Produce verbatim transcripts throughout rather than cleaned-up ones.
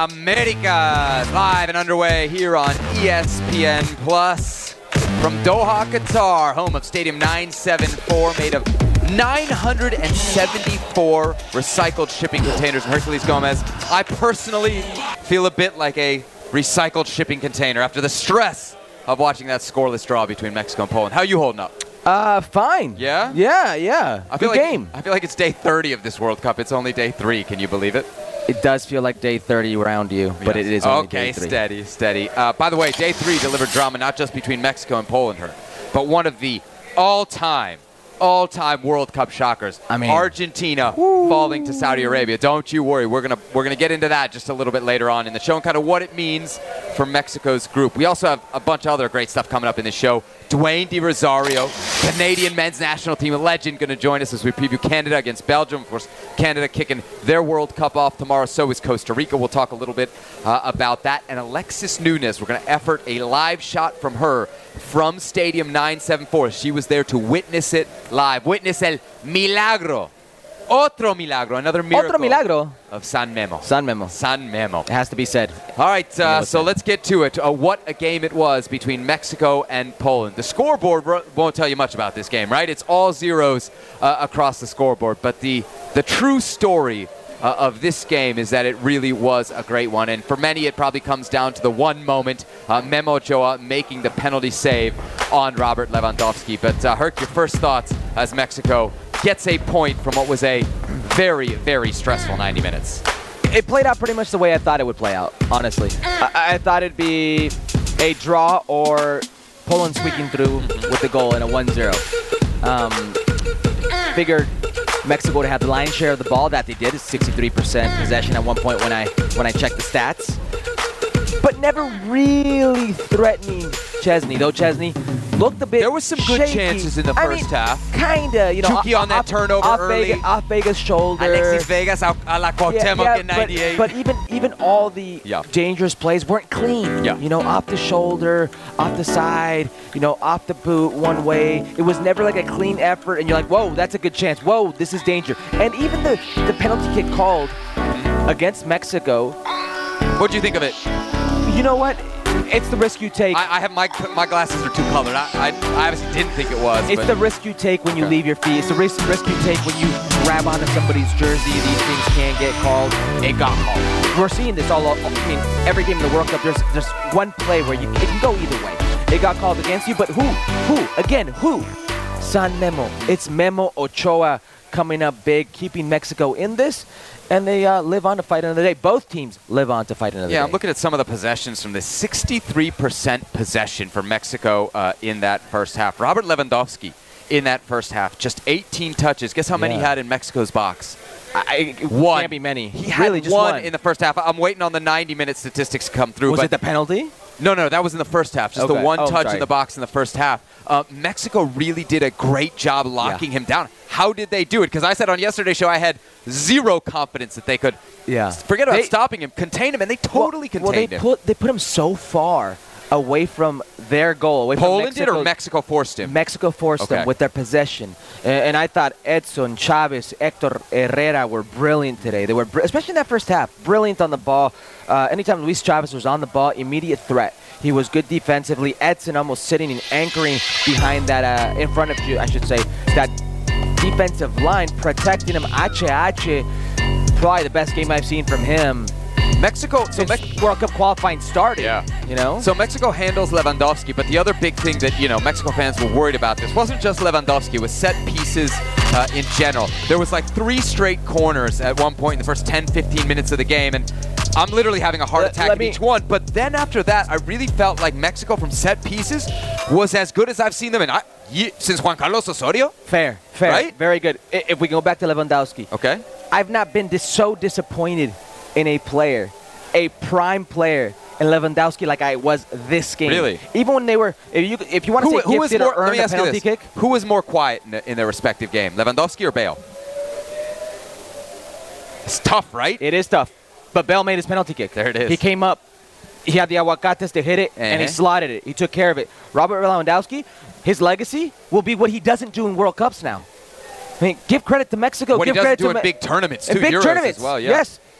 Americas, live and underway here on E S P N Plus from Doha, Qatar, home of Stadium nine seventy-four, made of nine hundred seventy-four recycled shipping containers. And Herculez Gomez, I personally feel a bit like a recycled shipping container after the stress of watching that scoreless draw between Mexico and Poland. How are you holding up? Uh, fine. Yeah? Yeah, yeah. I feel Good like, game. I feel like it's day thirty of this World Cup. It's only day three. Can you believe it? It does feel like day thirty around you, but Yes. it is only okay, day three. steady, steady. Uh, by the way, day three delivered drama not just between Mexico and Poland, her, but one of the all-time, all-time World Cup shockers. I mean, Argentina falling to Saudi Arabia. Don't you worry. We're gonna we're gonna get into that just a little bit later on in the show and kind of what it means for Mexico's group. We also have a bunch of other great stuff coming up in the show. Dwayne De Rosario, Canadian men's national team legend, going to join us as we preview Canada against Belgium. Of course, Canada kicking their World Cup off tomorrow. So is Costa Rica. We'll talk a little bit uh, about that. And Alexis Nunes, we're going to effort a live shot from her from Stadium nine seventy-four. She was there to witness it live. Witness el milagro. Otro milagro. Another miracle. Otro milagro. Of San Memo. San Memo. San Memo. It has to be said. All right, uh, so said. let's get to it. Uh, what a game it was between Mexico and Poland. The scoreboard ro- won't tell you much about this game, right? It's all zeros uh, across the scoreboard. But the, the true story uh, of this game is that it really was a great one. And for many, it probably comes down to the one moment, uh, Memo Ochoa making the penalty save on Robert Lewandowski. But, uh, Herc, your first thoughts as Mexico gets a point from what was a very, very stressful ninety minutes. It played out pretty much the way I thought it would play out, honestly. I, I thought it'd be a draw or Poland squeaking through with the goal in a one zero. Um, figured Mexico would have the lion's share of the ball. That they did. It's sixty-three percent possession at one point when I when I checked the stats. But never really threatening Chesney, though Chesney looked a bit There was some good shaky. chances in the I first mean, half. Kinda, you know. Chucky on that off, turnover off early. Vega, off Vega's shoulder. Alexis Vegas a, a la Cuauhtémoc yeah, in but- ninety-eight. But, even even all the Yeah. dangerous plays weren't clean. Yeah. You know, off the shoulder, off the side, you know, off the boot one way. It was never like a clean effort, and you're like, whoa, that's a good chance. Whoa, this is danger. And even the, the penalty kick called against Mexico, What'd you think of it? you know what? It's the risk you take. I, I have my my glasses are too colored. I, I, I obviously didn't think it was. It's but the risk you take when you Okay. leave your feet. It's the risk, risk you take when you grab onto somebody's jersey. These things can get called. It got called. We're seeing this all. I mean, every game in the World Cup, there's there's one play where you it can go either way. It got called against you, but who? Who? Again, who? San Memo. It's Memo Ochoa coming up big, keeping Mexico in this, and they uh, live on to fight another day. Both teams live on to fight another yeah, day. I'm looking at some of the possessions from this. sixty-three percent possession for Mexico uh, in that first half. Robert Lewandowski in that first half, just eighteen touches. Guess how many he Yeah. had in Mexico's box? I, it One. Can't be many. He had really just one, one in the first half. I'm waiting on the ninety-minute statistics to come through. Was but it the penalty? No, no, that was in the first half. Just the Okay. one Oh, touch sorry. in the box in the first half. Uh, Mexico really did a great job locking Yeah. him down. How did they do it? Because I said on yesterday's show I had zero confidence that they could Yeah. forget about They- stopping him, contain him, and they totally well, contained well, they him. Put, they put him so far away from their goal, away Poland from did or Mexico's- Mexico forced him? Mexico forced Okay. them with their possession. Uh, and I thought Edson, Chavez, Hector Herrera were brilliant today. They were, br- especially in that first half, brilliant on the ball. Uh, anytime Luis Chavez was on the ball, immediate threat. He was good defensively. Edson almost sitting and anchoring behind that, uh, in front of you, I should say, that defensive line, protecting him. H H, probably the best game I've seen from him Mexico, so since Mex- World Cup qualifying started. Yeah. You know? So Mexico handles Lewandowski, but the other big thing that, you know, Mexico fans were worried about this wasn't just Lewandowski, it was set pieces uh, in general. There was like three straight corners at one point in the first ten, fifteen minutes of the game, and I'm literally having a heart Let- attack let at me- each one. But then after that, I really felt like Mexico from set pieces was as good as I've seen them in I, ye, since Juan Carlos Osorio. Fair, fair. Right? Very good. I- If we go back to Lewandowski, Okay. I've not been dis- so disappointed in a player, a prime player in Lewandowski like I was this game. Really? Even when they were, if you if you want to Who, say who was gifted more? or Let earned me a ask you penalty this: kick, Who was more quiet in, the, in their respective game, Lewandowski or Bale? It's tough, right? it is tough. But Bell made his penalty kick. There it is. He came up. He had the aguacates to hit it, and he Uh-huh. slotted it. He took care of it. Robert Lewandowski, his legacy will be what he doesn't do in World Cups now. I mean, give credit to Mexico. What give he doesn't credit do to in Me- big tournaments, in too. big Euros tournaments. as well, yeah. Yes.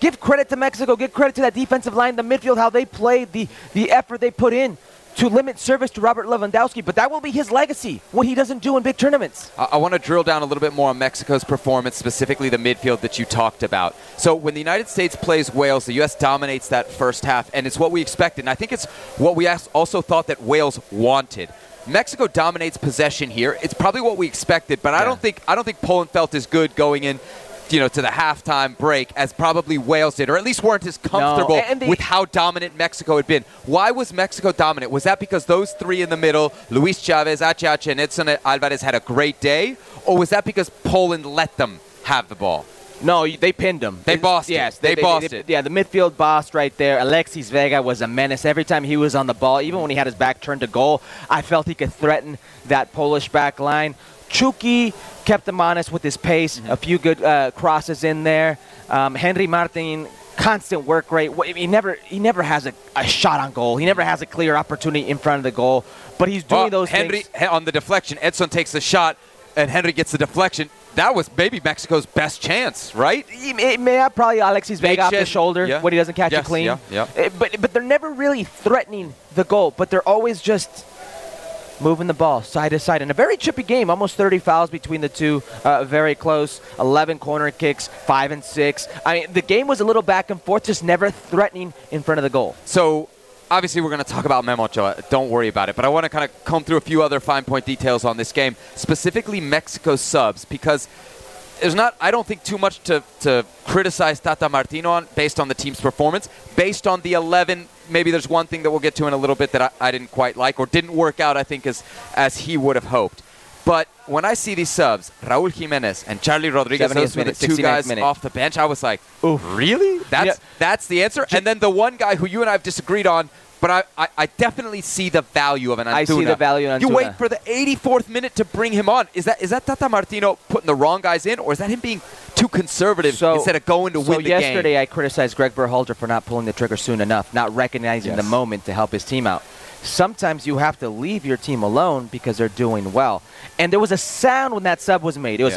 give credit to Mexico, give credit to that defensive line, the midfield, how they played, the, the effort they put in to limit service to Robert Lewandowski, but that will be his legacy, what he doesn't do in big tournaments. I, I want to drill down a little bit more on Mexico's performance, specifically the midfield that you talked about. So when the United States plays Wales, the U S dominates that first half, and it's what we expected. And I think it's what we also thought that Wales wanted. Mexico dominates possession here. It's probably what we expected, but yeah. I don't think I don't think Poland felt as good going in, you know, to the halftime break as probably Wales did, or at least weren't as comfortable no, the, with how dominant Mexico had been. Why was Mexico dominant? Was that because those three in the middle, Luis Chavez, H H, and Edson Alvarez, had a great day? Or was that because Poland let them have the ball? No, they pinned them. They bossed yes, it. They, they, bossed they, they, it. Yeah, the midfield bossed right there. Alexis Vega was a menace. Every time he was on the ball, even when he had his back turned to goal, I felt he could threaten that Polish back line. Chucky kept him honest with his pace. Mm-hmm. A few good uh, crosses in there. Um, Henry Martin, constant work rate. He never he never has a, a shot on goal. He never has a clear opportunity in front of the goal. But he's doing well, those Henry, things. On the deflection, Edson takes the shot, and Henry gets the deflection. That was maybe Mexico's best chance, right? It may have probably Alexis Vega off the shoulder yeah. when he doesn't catch yes, it clean. Yeah, yeah. It, but, but they're never really threatening the goal, but they're always just moving the ball side to side. In a very chippy game, almost thirty fouls between the two, uh, very close, eleven corner kicks, five and six. I mean, the game was a little back and forth, just never threatening in front of the goal. So, obviously, we're going to talk about Memo Ochoa. Don't worry about it. But I want to kind of comb through a few other fine point details on this game, specifically Mexico's subs, because there's not, I don't think, too much to, to criticize Tata Martino on based on the team's performance. Based on the eleven, maybe there's one thing that we'll get to in a little bit that I, I didn't quite like or didn't work out, I think, as, as he would have hoped. But when I see these subs, Raúl Jiménez and Charlie Rodriguez, those were the two guys minute. off the bench, I was like, ooh, really? That's, yeah. that's the answer? And then the one guy who you and I have disagreed on, but I, I, I definitely see the value of an Antuna. I see the value in Antuna. You wait for the eighty-fourth minute to bring him on. Is that is that Tata Martino putting the wrong guys in, or is that him being too conservative so, instead of going to so win the game? So yesterday I criticized Greg Berhalter for not pulling the trigger soon enough, not recognizing yes. the moment to help his team out. Sometimes you have to leave your team alone because they're doing well. And there was a sound when that sub was made. It was,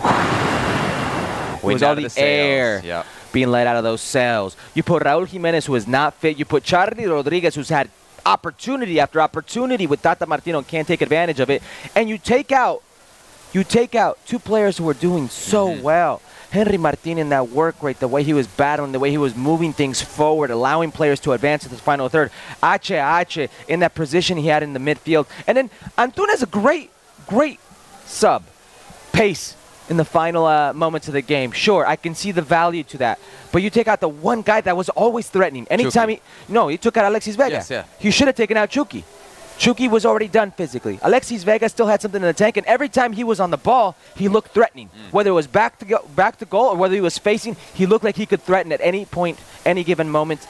yeah. it was all the, the air. Yep. being let out of those cells. You put Raúl Jiménez, who is not fit. You put Charlie Rodriguez, who's had opportunity after opportunity with Tata Martino and can't take advantage of it. And you take out, you take out two players who are doing so mm-hmm. well. Henry Martin in that work rate, the way he was battling, the way he was moving things forward, allowing players to advance to the final third. H H in that position he had in the midfield. And then Antuna's a great, great sub. Pace in the final uh, moments of the game. Sure, I can see the value to that. But you take out the one guy that was always threatening. Anytime Chucky. he, no, he took out Alexis Vega. Yes, yeah. He should have taken out Chucky. Chucky was already done physically. Alexis Vega still had something in the tank, and every time he was on the ball, he looked threatening. Mm. Whether it was back to go, back to goal or whether he was facing, he looked like he could threaten at any point, any given moment.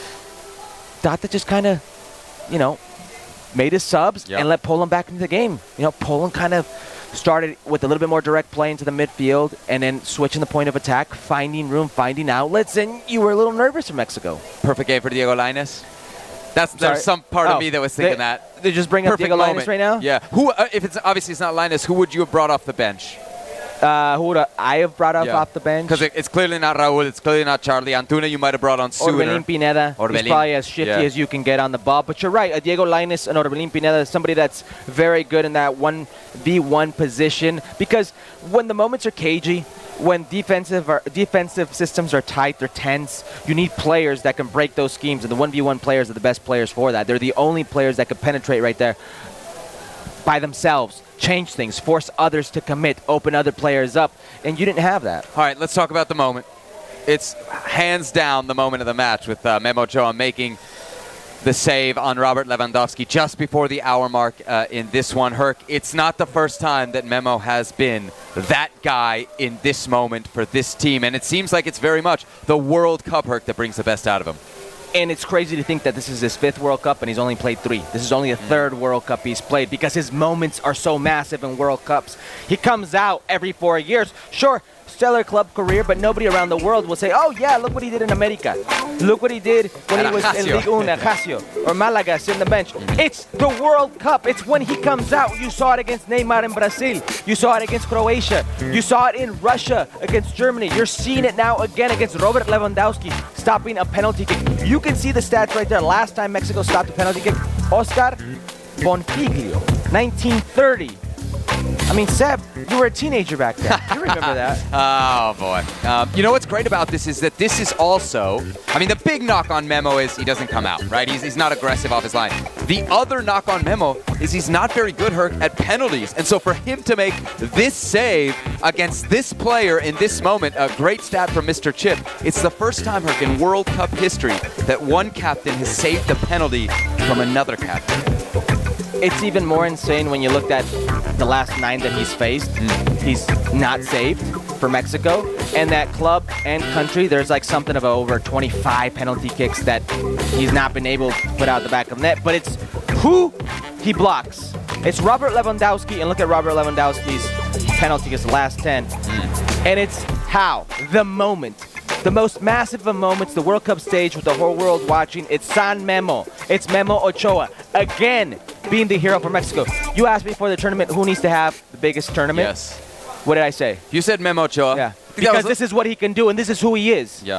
Tata just kind of, you know, made his subs yep. and let Poland back into the game. You know, Poland kind of started with a little bit more direct play into the midfield and then switching the point of attack, finding room, finding outlets, and you were a little nervous for Mexico. Perfect game for Diego Lainez. That's there's some part oh, of me that was thinking they, that. They just bring Perfect up Diego moment. Lainez right now? Yeah. Who? Uh, if it's obviously it's not Lainez, who would you have brought off the bench? Uh, who would I have brought off yeah. off the bench? Because it, it's clearly not Raúl. It's clearly not Charlie. Antuna you might have brought on sooner. Orbelín Pineda. Orbelín. He's probably as shifty yeah. as you can get on the ball. But you're right. Uh, Diego Lainez and Orbelín Pineda, somebody that's very good in that one v one position. Because when the moments are cagey, when defensive are, defensive systems are tight, they're tense, you need players that can break those schemes. And the one v one players are the best players for that. They're the only players that can penetrate right there by themselves, change things, force others to commit, open other players up. And you didn't have that. All right, let's talk about the moment. It's hands down the moment of the match with uh, Memo Ochoa making the save on Robert Lewandowski just before the hour mark uh, in this one. Herc, it's not the first time that Memo has been that guy in this moment for this team, and it seems like it's very much the World Cup, Herc, that brings the best out of him. And it's crazy to think that this is his fifth World Cup and he's only played three. This is only the third World Cup he's played because his moments are so massive in World Cups. He comes out every four years. Sure, stellar club career, but nobody around the world will say, oh yeah, look what he did in America. Look what he did when At he was in Ajaccio. Liga Uno, Ajaccio, or Malaga, sitting on the bench. It's the World Cup. It's when he comes out. You saw it against Neymar in Brazil. You saw it against Croatia. You saw it in Russia against Germany. You're seeing it now again against Robert Lewandowski, stopping a penalty kick. You can see the stats right there. Last time Mexico stopped a penalty kick, Oscar Bonfiglio, nineteen thirty. I mean, Seb, you were a teenager back then. You remember that. Oh, boy. Um, you know what's great about this is that this is also, I mean, the big knock on Memo is he doesn't come out, right? He's, he's not aggressive off his line. The other knock on Memo is he's not very good, Herc, at penalties. And so for him to make this save against this player in this moment, a great stat from Mister Chip, it's the first time, Herc, in World Cup history that one captain has saved a penalty from another captain. It's even more insane when you looked at the last nine that he's faced. Mm. He's not saved for Mexico. And that club and country, there's like something of over twenty-five penalty kicks that he's not been able to put out the back of the net. But it's who he blocks. It's Robert Lewandowski, and look at Robert Lewandowski's penalty kicks, the last ten. Mm. And it's how, the moment. The most massive of moments, the World Cup stage with the whole world watching. It's San Memo. It's Memo Ochoa. Again, being the hero for Mexico. You asked me before the tournament who needs to have the biggest tournament. Yes. What did I say? You said Memo Ochoa. Yeah. Because this is what he can do, and this is who he is. Yeah.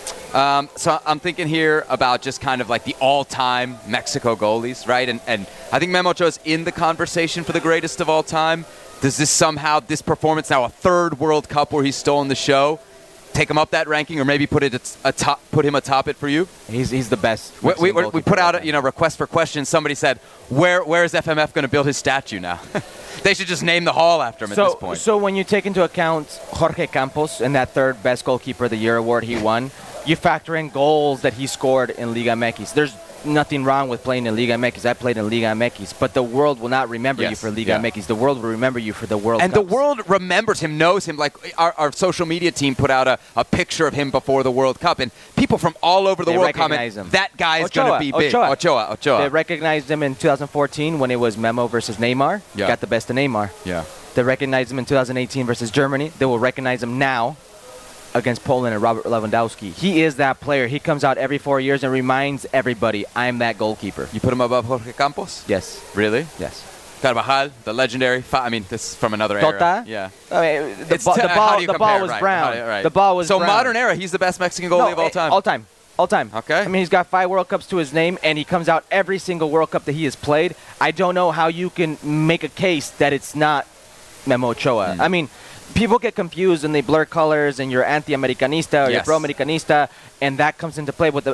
Um, so I'm thinking here about just kind of like the all-time Mexico goalies, right? And and I think Memo Ochoa is in the conversation for the greatest of all time. Does this somehow, this performance, now a third World Cup where he's stolen the show, take him up that ranking, or maybe put it atop, put him atop it for you? He's he's the best. We, we, we put out a you know request for questions. Somebody said, where where is F M F going to build his statue now? They should just name the hall after him so, at this point. So when you take into account Jorge Campos and that third best goalkeeper of the year award he won, you factor in goals that he scored in Liga M X. There's nothing wrong with playing in Liga M X. I played in Liga M X, but the world will not remember yes, you for Liga yeah. M X. The world will remember you for the World And Cups. the world remembers him, knows him. Like our, our social media team put out a, a picture of him before the World Cup, and people from all over the They world comment, recognize him. that guy's Ochoa, going to be big. Ochoa. Ochoa, Ochoa. They recognized him in two thousand fourteen when it was Memo versus Neymar. Yeah. Got the best of Neymar. Yeah. They recognized him in two thousand eighteen versus Germany. They will recognize him now against Poland and Robert Lewandowski. He is that player. He comes out every four years and reminds everybody, I'm that goalkeeper. You put him above Jorge Campos? Yes. Really? Yes. Carvajal, the legendary. I mean, this is from another Tota? era. Yeah. I mean, the, It's ba- t- the how ball, do you the compare, ball was right, brown. how do- right. The ball was So brown. modern era, he's the best Mexican goalie No, of all eh, time. All time. All time. Okay. I mean, he's got five World Cups to his name, and he comes out every single World Cup that he has played. I don't know how you can make a case that it's not Memo Ochoa. Mm. I mean, people get confused and they blur colors, and you're anti-Americanista or Yes. you're pro-Americanista, and that comes into play with the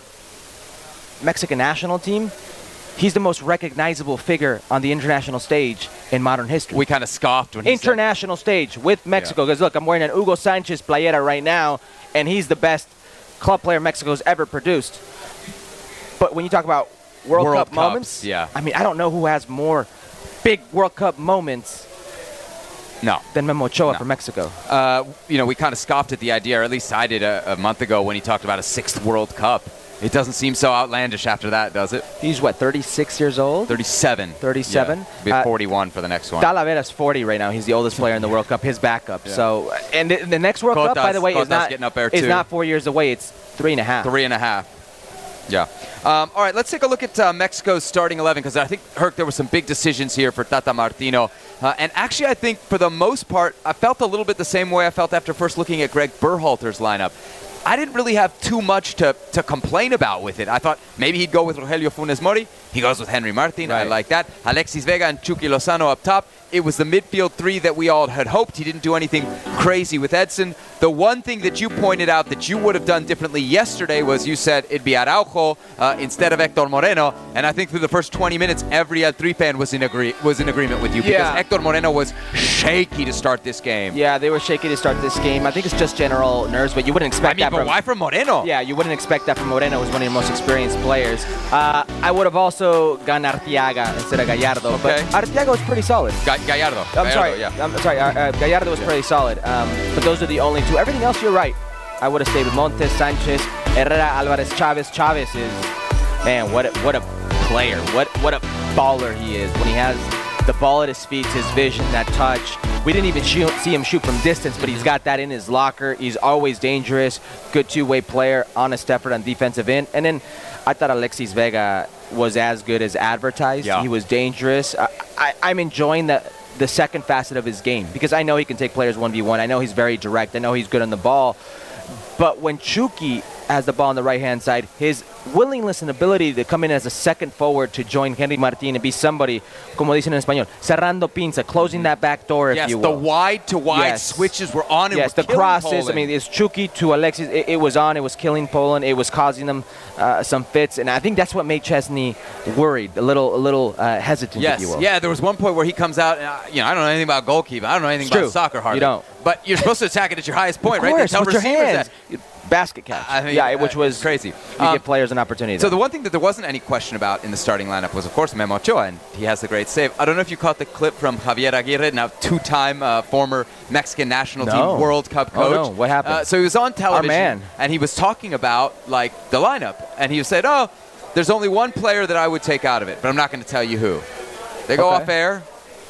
Mexican national team. He's the most recognizable figure on the international stage in modern history. We kind of scoffed when he said, International stage with Mexico. Because look, I'm wearing an Hugo Sanchez playera right now, and he's the best club player Mexico's ever produced. But when you talk about World, World Cup Cups, moments, yeah. I mean, I don't know who has more big World Cup moments no. than Memo Ochoa No. for Mexico. Uh, you know, we kind of scoffed at the idea, or at least I did a, a month ago when he talked about a sixth World Cup. It doesn't seem so outlandish after that, does it? He's what, thirty-six years old? thirty-seven. thirty-seven? Yeah. Be Uh, forty-one for the next one. Talavera's forty right now. He's the oldest player in the World Cup. His backup. Yeah. So, and the, the next World Cup, by Cota's- the way, is Cota's not getting up there is too. not four years away. It's three and a half. Three and a half. Yeah. Um, all right, let's take a look at uh, Mexico's starting eleven, because I think, Herc, there were some big decisions here for Tata Martino. Uh, and actually, I think for the most part, I felt a little bit the same way I felt after first looking at Greg Berhalter's lineup. I didn't really have too much to, to complain about with it. I thought maybe he'd go with Rogelio Funes Mori. He goes with Henry Martin. I Right. like that. Alexis Vega and Chucky Lozano up top. It was the midfield three that we all had hoped. He didn't do anything crazy with Edson. The one thing that you pointed out that you would have done differently yesterday was you said it'd be Araujo uh, instead of Hector Moreno. And I think through the first twenty minutes, every El Tri fan was in, agree- was in agreement with you, because Yeah. Hector Moreno was shaky to start this game. Yeah, they were shaky to start this game. I think it's just general nerves, but you wouldn't expect I mean, that but from why from Moreno? Yeah, you wouldn't expect that from Moreno, who's one of your most experienced players. Uh, I would have also gone Arteaga instead of Gallardo, Okay. but Arteaga was pretty solid. Ga- Gallardo. I'm Gallardo, sorry. Yeah. I'm sorry. Uh, uh, Gallardo was pretty solid. Um, but those are the only two. Everything else, you're right. I would have stayed with Montes, Sanchez, Herrera, Alvarez, Chavez. Chavez is, man, what a, what a player. What what a baller he is when he has the ball at his feet, his vision, that touch. We didn't even shoot, see him shoot from distance, but he's got that in his locker. He's always dangerous, good two-way player, honest effort on defensive end. And then I thought Alexis Vega was as good as advertised. Yeah. He was dangerous. I, I, I'm enjoying the, the second facet of his game because I know he can take players one v one. I know he's very direct. I know he's good on the ball. But when Chucky has the ball on the right-hand side, his willingness and ability to come in as a second forward to join Henry Martin and be somebody, como dicen en español, cerrando pinza, closing that back door, if yes, you will. the wide-to-wide Yes. switches were on and Yes, were the killing crosses. Poland. I mean, it's Chucky to Alexis. It, it was on. It was killing Poland. It was causing them uh, some fits, and I think that's what made Chesney worried, a little, a little uh, hesitant, Yes, if you will. yeah, there was one point where he comes out, and, uh, you know, I don't know anything about goalkeeping. I don't know anything It's about true. soccer hardly. You don't. But you're supposed to attack it at your highest point, Of right? They course, tell with your receivers hands. that. Basket catch. I mean, yeah, which uh, was crazy. You Um, give players an opportunity. So though. the one thing that there wasn't any question about in the starting lineup was, of course, Memo Ochoa, and he has the great save. I don't know if you caught the clip from Javier Aguirre, now two-time uh, former Mexican national No. team World Cup Oh, coach. no. What happened? Uh, so he was on television, man. and he was talking about like the lineup, and he said, "Oh, there's only one player that I would take out of it, but I'm not going to tell you who." They go Okay. off air.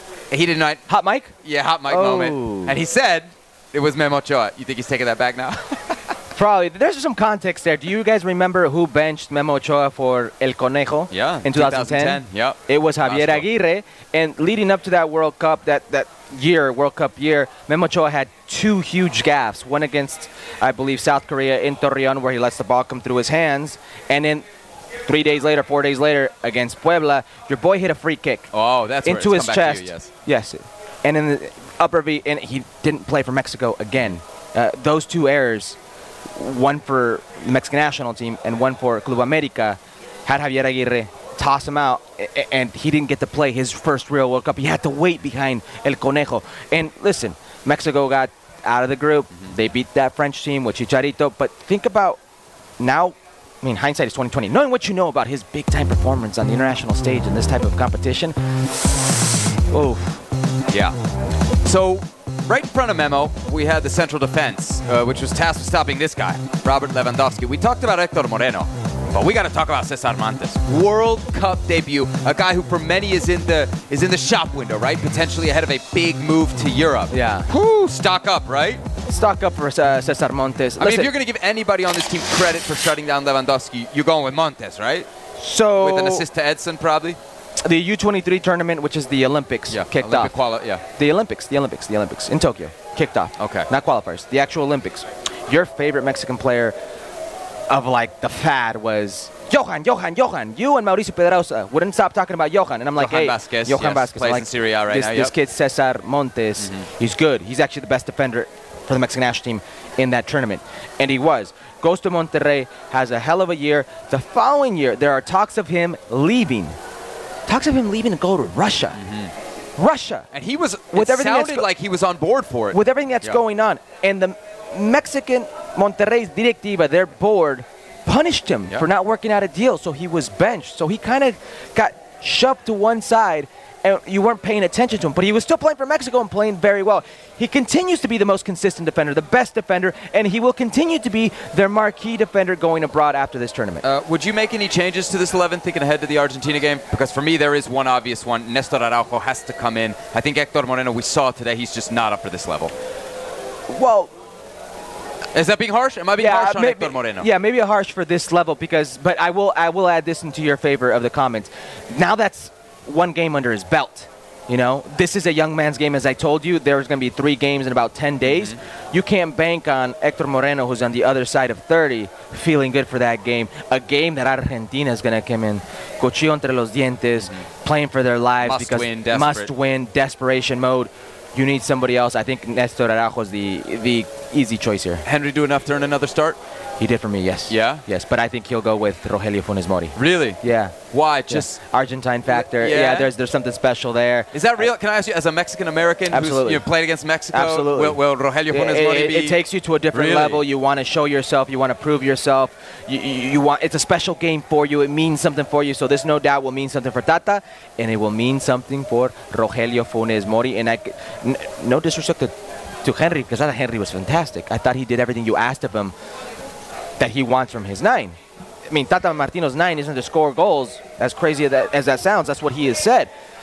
He did not. Hot mic? Yeah, hot mic Oh. moment, and he said it was Memo Ochoa. You think he's taking that back now? Probably. There's some context there. Do you guys remember who benched Memo Ochoa for El Conejo Yeah, in twenty ten? Yep. It was Javier Vasco. Aguirre. And leading up to that World Cup, that, that year, World Cup year, Memo Ochoa had two huge gaffes. One against, I believe, South Korea in Torreon, where he lets the ball come through his hands. And then three days later, four days later, against Puebla, your boy hit a free kick. Oh, that's where into it's his come back chest. to you, yes. Yes. And in the upper V, and he didn't play for Mexico again. Uh, those two errors, one for the Mexican national team and one for Club America, had Javier Aguirre toss him out, a- and he didn't get to play his first real World Cup. He had to wait behind El Conejo. And listen, Mexico got out of the group. Mm-hmm. They beat that French team with Chicharito. But think about now. I mean, hindsight is twenty twenty. Knowing what you know about his big-time performance on the international stage in this type of competition, oof. Yeah. So, right in front of Memo, we had the central defense, uh, which was tasked with stopping this guy, Robert Lewandowski. We talked about Hector Moreno, but we got to talk about Cesar Montes. World Cup debut, a guy who for many is in the is in the shop window, right? Potentially ahead of a big move to Europe. Yeah. Whoo, stock up, right? Stock up for uh, Cesar Montes. I mean, Listen, if you're going to give anybody on this team credit for shutting down Lewandowski, you're going with Montes, right? so With an assist to Edson, probably. the U twenty-three tournament, which is the Olympics, kicked Olympic off. quali- yeah. The Olympics, the Olympics, the Olympics in Tokyo, kicked off. Okay. Not qualifiers, the actual Olympics. Your favorite Mexican player of like the fad was Johan, Johan, Johan. You and Mauricio Pedrosa wouldn't stop talking about Johan, and I'm like, Johan hey, Vasquez, Johan yes, Vasquez. plays I'm like, in Serie A right this, now, This yep. Mm-hmm. kid Cesar Montes, he's good. He's actually the best defender for the Mexican national team in that tournament, and he was. Goes to Monterrey, has a hell of a year. The following year, there are talks of him leaving. Talks of him leaving to go to Russia. Russia. And he was, With it everything that's sounded go- like he was on board for it. With everything that's Yeah. going on. And the Mexican Monterrey's directiva, their board, punished him Yeah. for not working out a deal, so he was benched. So he kind of got shoved to one side, and you weren't paying attention to him. But he was still playing for Mexico and playing very well. He continues to be the most consistent defender, the best defender, and he will continue to be their marquee defender going abroad after this tournament. Uh, would you make any changes to this eleven thinking ahead to the Argentina game? Because for me, there is one obvious one. Nestor Araujo has to come in. I think Hector Moreno, we saw today, he's just not up for this level. well, Is that being harsh? Am I being harsh on may- Hector Moreno? Yeah, maybe a harsh for this level because, but I will, I will add this into your favor of the comments. Now that's one game under his belt. You know, this is a young man's game, as I told you. There's going to be three games in about ten days. Mm-hmm. You can't bank on Hector Moreno, who's on the other side of thirty, feeling good for that game. A game that Argentina is going to come in, cuchillo entre los dientes, playing for their lives Must because win, desperate. must win, desperation mode. You need somebody else. I think Nestor Araujo is the the easy choice here. Henry do enough to earn another start? He did for me, yes. Yeah? Yes, but I think he'll go with Rogelio Funes Mori. Really? Yeah. Why? Just Just Argentine factor. Yeah. Yeah, there's there's something special there. is that real? Can I ask you, as a Mexican American Absolutely. who's you've played against Mexico, Absolutely. will, will Rogelio Funes It, Mori it, be? it takes you to a different Really? level. You want to show yourself. You want to prove yourself. You, you, you want. It's a special game for you. It means something for you. So this, no doubt, will mean something for Tata, and it will mean something for Rogelio Funes Mori. And I, c- n- no disrespect to, to Henry, because I thought Henry was fantastic. I thought he did everything you asked of him that he wants from his nine. I mean, Tata Martino's nine isn't to score goals. As crazy as that, as that sounds, that's what he has said.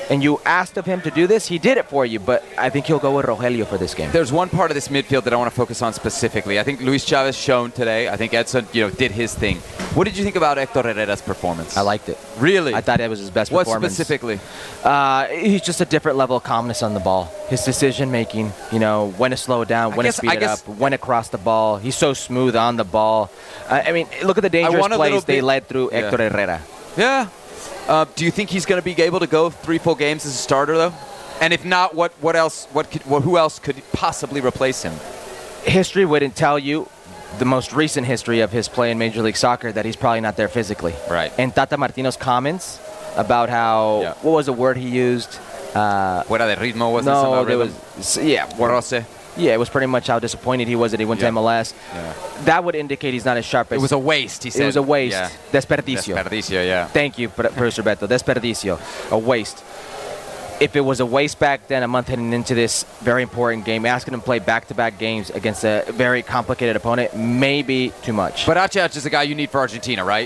and you asked of him to do this, he did it for you. But I think he'll go with Rogelio for this game. There's one part of this midfield that I want to focus on specifically. I think Luis Chavez shown today. I think Edson, you know, did his thing. What did you think about Hector Herrera's performance? I liked it. Really? I thought it was his best what performance. What specifically? Uh, he's just a different level of calmness on the ball. His decision making, you know, when to slow it down, I when guess, to speed I it guess, up, when to cross the ball. He's so smooth on the ball. Uh, I mean, look at the dangerous plays they bit, led through yeah. Hector Herrera. Yeah. Uh, do you think he's going to be able to go three full games as a starter, though? And if not, what what else? What could, well, who else could possibly replace him? History wouldn't tell you, the most recent history of his play in Major League Soccer, that he's probably not there physically. Right. And Tata Martino's comments about how yeah. what was the word he used? Uh, Fuera de ritmo, was no, it there was yeah, Roce. Yeah, it was pretty much how disappointed he was that he went yeah. to M L S. Yeah. That would indicate he's not as sharp as... It was a waste, he said. It was a waste. Yeah. Desperdicio. Desperdicio, yeah. Thank you, Producer Beto. Desperdicio. A waste. If it was a waste back then, a month heading into this very important game, asking him to play back-to-back games against a very complicated opponent, maybe too much. But Achac is a guy you need for Argentina, right?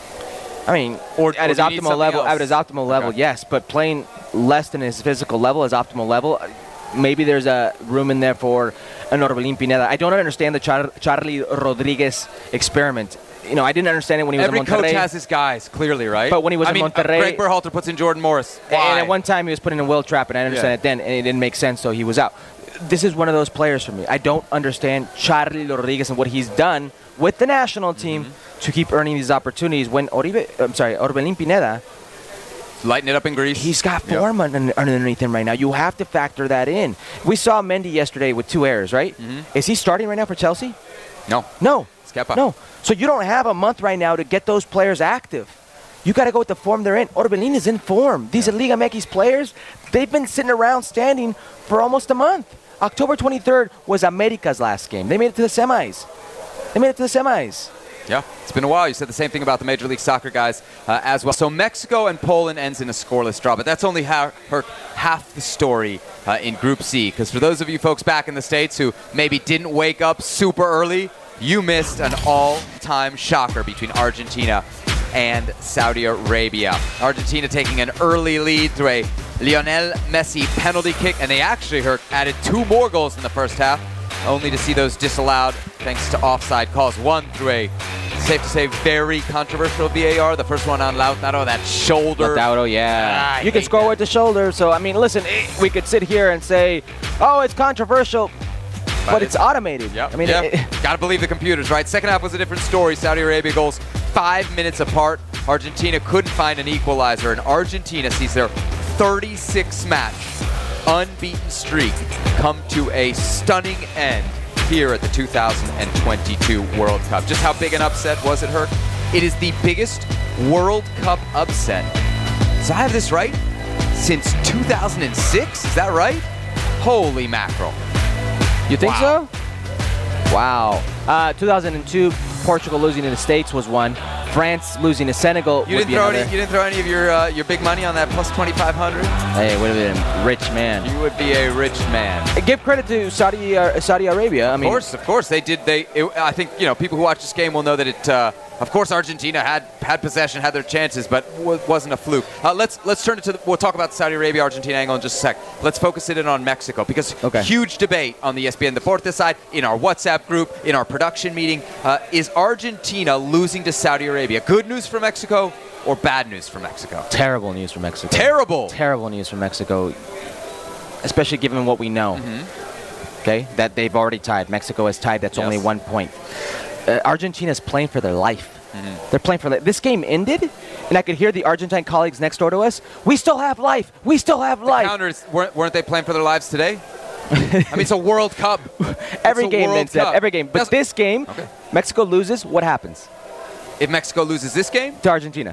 I mean, or, at or his optimal level, else? at his optimal level, okay. yes. But playing less than his physical level, his optimal level, maybe there's a room in there for an Orbelín Pineda. I don't understand the Char- Charlie Rodriguez experiment. You know, I didn't understand it when he was Every in Monterrey. coach has his guys, clearly, right? But when he was I in mean, Monterrey... Uh, Greg Berhalter puts in Jordan Morris. Why? And at one time he was putting in Will Trapp, and I understand yeah. it then, and it didn't make sense, so he was out. This is one of those players for me. I don't understand Charlie Rodriguez and what he's done with the national team mm-hmm. to keep earning these opportunities when Oribe, I'm sorry, Orbelín Pineda... Lighten it up in Greece. He's got form yep. un- underneath him right now. You have to factor that in. We saw Mendy yesterday with two errors, right? Mm-hmm. Is he starting right now for Chelsea? No. No. It's Kepa. No. So you don't have a month right now to get those players active. You got to go with the form they're in. Orbelín is in form. These yeah. Liga M X Players, they've been sitting around standing for almost a month. October twenty-third was America's last game. They made it to the semis. They made it to the semis. Yeah, it's been a while. You said the same thing about the Major League Soccer guys uh, as well. So Mexico and Poland ends in a scoreless draw, but that's only ha- her half the story uh, in Group C. Because for those of you folks back in the States who maybe didn't wake up super early, you missed an all-time shocker between Argentina and Saudi Arabia. Argentina taking an early lead through a Lionel Messi penalty kick, and they actually heard, added two more goals in the first half, only to see those disallowed thanks to offside calls. One through a, safe to say, very controversial V A R. The first one on Lautaro, that shoulder. Lautaro, yeah. Ah, you can score that. with the shoulder. So, I mean, listen, we could sit here and say, oh, it's controversial, but, but it's, it's automated. Yep, I mean, yep. it, Gotta believe the computers, right? Second half was a different story. Saudi Arabia goals five minutes apart. Argentina couldn't find an equalizer, and Argentina sees their thirty-six match unbeaten streak come to a stunning end here at the two thousand twenty-two World Cup. Just how big an upset was it, Herc? It is the biggest World Cup upset. So I have this right? Since two thousand six? Is that right? Holy mackerel. You think wow. so? Wow. Uh, two thousand two, Portugal losing to the States was one. France losing to Senegal you would didn't be throw another. Any, you didn't throw any of your uh, your big money on that plus twenty-five hundred? Hey, would have been a rich man. You would be a rich man. Give credit to Saudi uh, Saudi Arabia. I of mean, course, of course, they did. They, it, I think you know people who watch this game will know that it. Uh, of course, Argentina had had possession, had their chances, but w- wasn't a fluke. Uh, let's let's turn it to. The, we'll talk about the Saudi Arabia Argentina angle in just a sec. Let's focus it in on Mexico because okay. huge debate on the E S P N Deportes side, in our WhatsApp group, in our production meeting. Uh, is Argentina losing to Saudi Arabia good news for Mexico or bad news for Mexico? Terrible news for Mexico. Terrible. Terrible news for Mexico, especially given what we know. Mm-hmm. Okay, that they've already tied. Mexico has tied. That's yes. only one point. Uh, Argentina's playing for their life. Mm-hmm. They're playing for life. This game ended, and I could hear the Argentine colleagues next door to us. We still have life. We still have the life. Counters weren't, weren't they playing for their lives today? I mean, it's a World Cup. Every it's game, World Cup. Every game. But That's, this game, okay. Mexico loses. What happens? If Mexico loses this game? To Argentina.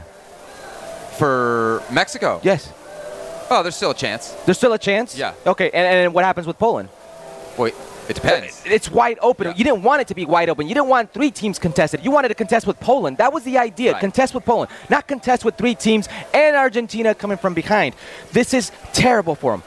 For Mexico? Yes. Oh, there's still a chance. There's still a chance? Yeah. Okay, and, and what happens with Poland? Wait, it depends. It's wide open. Yeah. You didn't want it to be wide open. You didn't want three teams contested. You wanted to contest with Poland. That was the idea. Right. Contest with Poland. Not contest with three teams and Argentina coming from behind. This is terrible for them.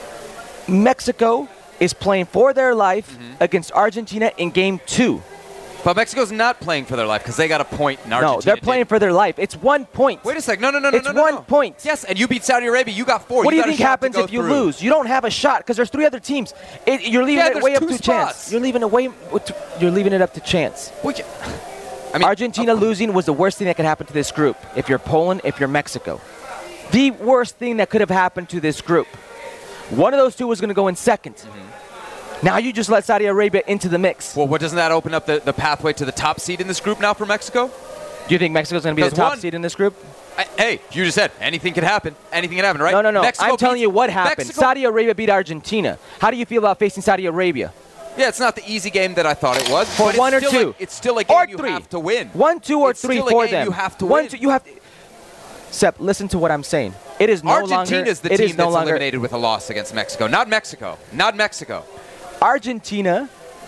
Mexico is playing for their life mm-hmm. against Argentina in game two. But Mexico's not playing for their life because they got a point in Argentina. No, they're playing didn't. for their life. It's one point. Wait a sec. No, no, no, no, It's no, no. one no. point. Yes, and you beat Saudi Arabia. You got four. What you do you got a think shot happens to go if you through. lose? You don't have a shot because there's three other teams. It, you're leaving Yeah, it there's way up two to spots. chance. You're leaving it way. You're leaving it up to chance. We can, I mean, Argentina uh, losing was the worst thing that could happen to this group. If you're Poland, if you're Mexico, the worst thing that could have happened to this group. One of those two was going to go in second. Mm-hmm. Now you just let Saudi Arabia into the mix. Well, what doesn't that open up the, the pathway to the top seed in this group now for Mexico? Do you think Mexico's going to be the Because top one- seed in this group? I, hey, you just said anything could happen. Anything can happen, right? No, no, no. Mexico I'm telling beats- you what happened. Mexico- Saudi Arabia beat Argentina. How do you feel about facing Saudi Arabia? Yeah, it's not the easy game that I thought it was. For but one it's or still two. A, it's still a game Or you three. have to win. One, two, or It's three still a for game them. you have to One, win. two, you have to. Sep, listen to what I'm saying. It is no longer. Argentina's the it team is no that's longer, eliminated with a loss against Mexico. Not Mexico. Not Mexico. Argentina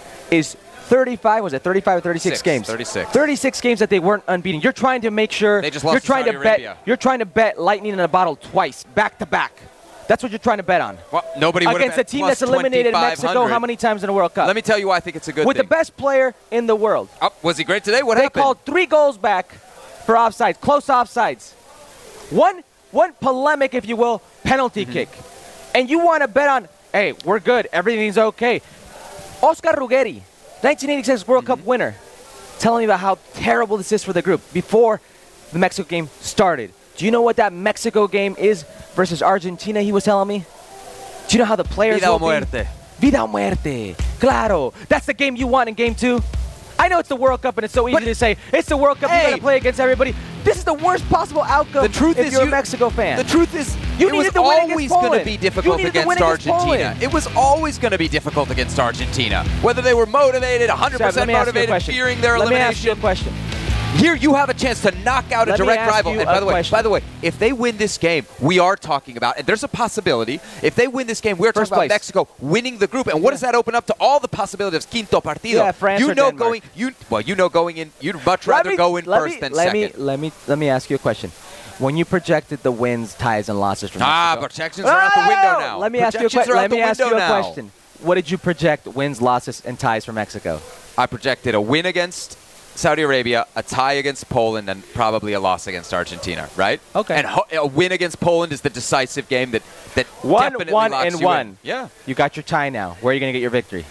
is thirty-five. Was it thirty-five or thirty-six Six, games? thirty-six. thirty-six games that they weren't unbeaten. You're trying to make sure. They just lost you're to trying Saudi to bet. Arabia. You're trying to bet lightning in a bottle twice, back to back. That's what you're trying to bet on. Well, nobody would Against a have team that's eliminated Mexico how many times in the World Cup? Let me tell you why I think it's a good With thing. the best player in the world. Oh, was he great today? What They happened? called three goals back for offsides, close offsides. One, one polemic, if you will, penalty Mm-hmm. kick. And you want to bet on, hey, we're good, everything's okay. Oscar Ruggeri, nineteen eighty-six World Mm-hmm. Cup winner, telling me about how terrible this is for the group before the Mexico game started. Do you know what that Mexico game is versus Argentina, he was telling me? Do you know how the players Vida o will be? muerte. Vida o muerte. Claro. That's the game you want in game two. I know it's the World Cup and it's so easy But- to say, it's the World Cup, you Hey. got to play against everybody. This is the worst possible outcome The truth if is you're you- a Mexico fan. The truth is, You it was needed to win against always going to Poland. be You difficult needed to against win against Argentina. Poland. It was always going to be difficult against Argentina. Whether they were motivated, one hundred Seb, percent let me ask you a motivated, question. fearing their Let me ask you a elimination. question. Here you have a chance to knock out a Let me direct ask rival. you And by a the way, question. by the way, if they win this game, we are talking about, and there's a possibility, if they win this game, we're First talking about place. Mexico winning the group. And what does that open up to all the possibilities of quinto partido? Yeah, France you or know Denmark. going you well, you know going in, you'd much Let rather me- go in let first me, than let second. Me, let me let me ask you a question. When you projected the wins, ties, and losses from Ah, Mexico, projections are out the window now. Let me ask you a, Projections que- are out let the me ask you window a now. question. What did you project wins, losses, and ties for Mexico? I projected a win against Saudi Arabia, a tie against Poland, and probably a loss against Argentina, right? Okay. And ho- a win against Poland is the decisive game that, that One, definitely one, locks and you one. in. Yeah. You got your tie now. Where are you going to get your victory?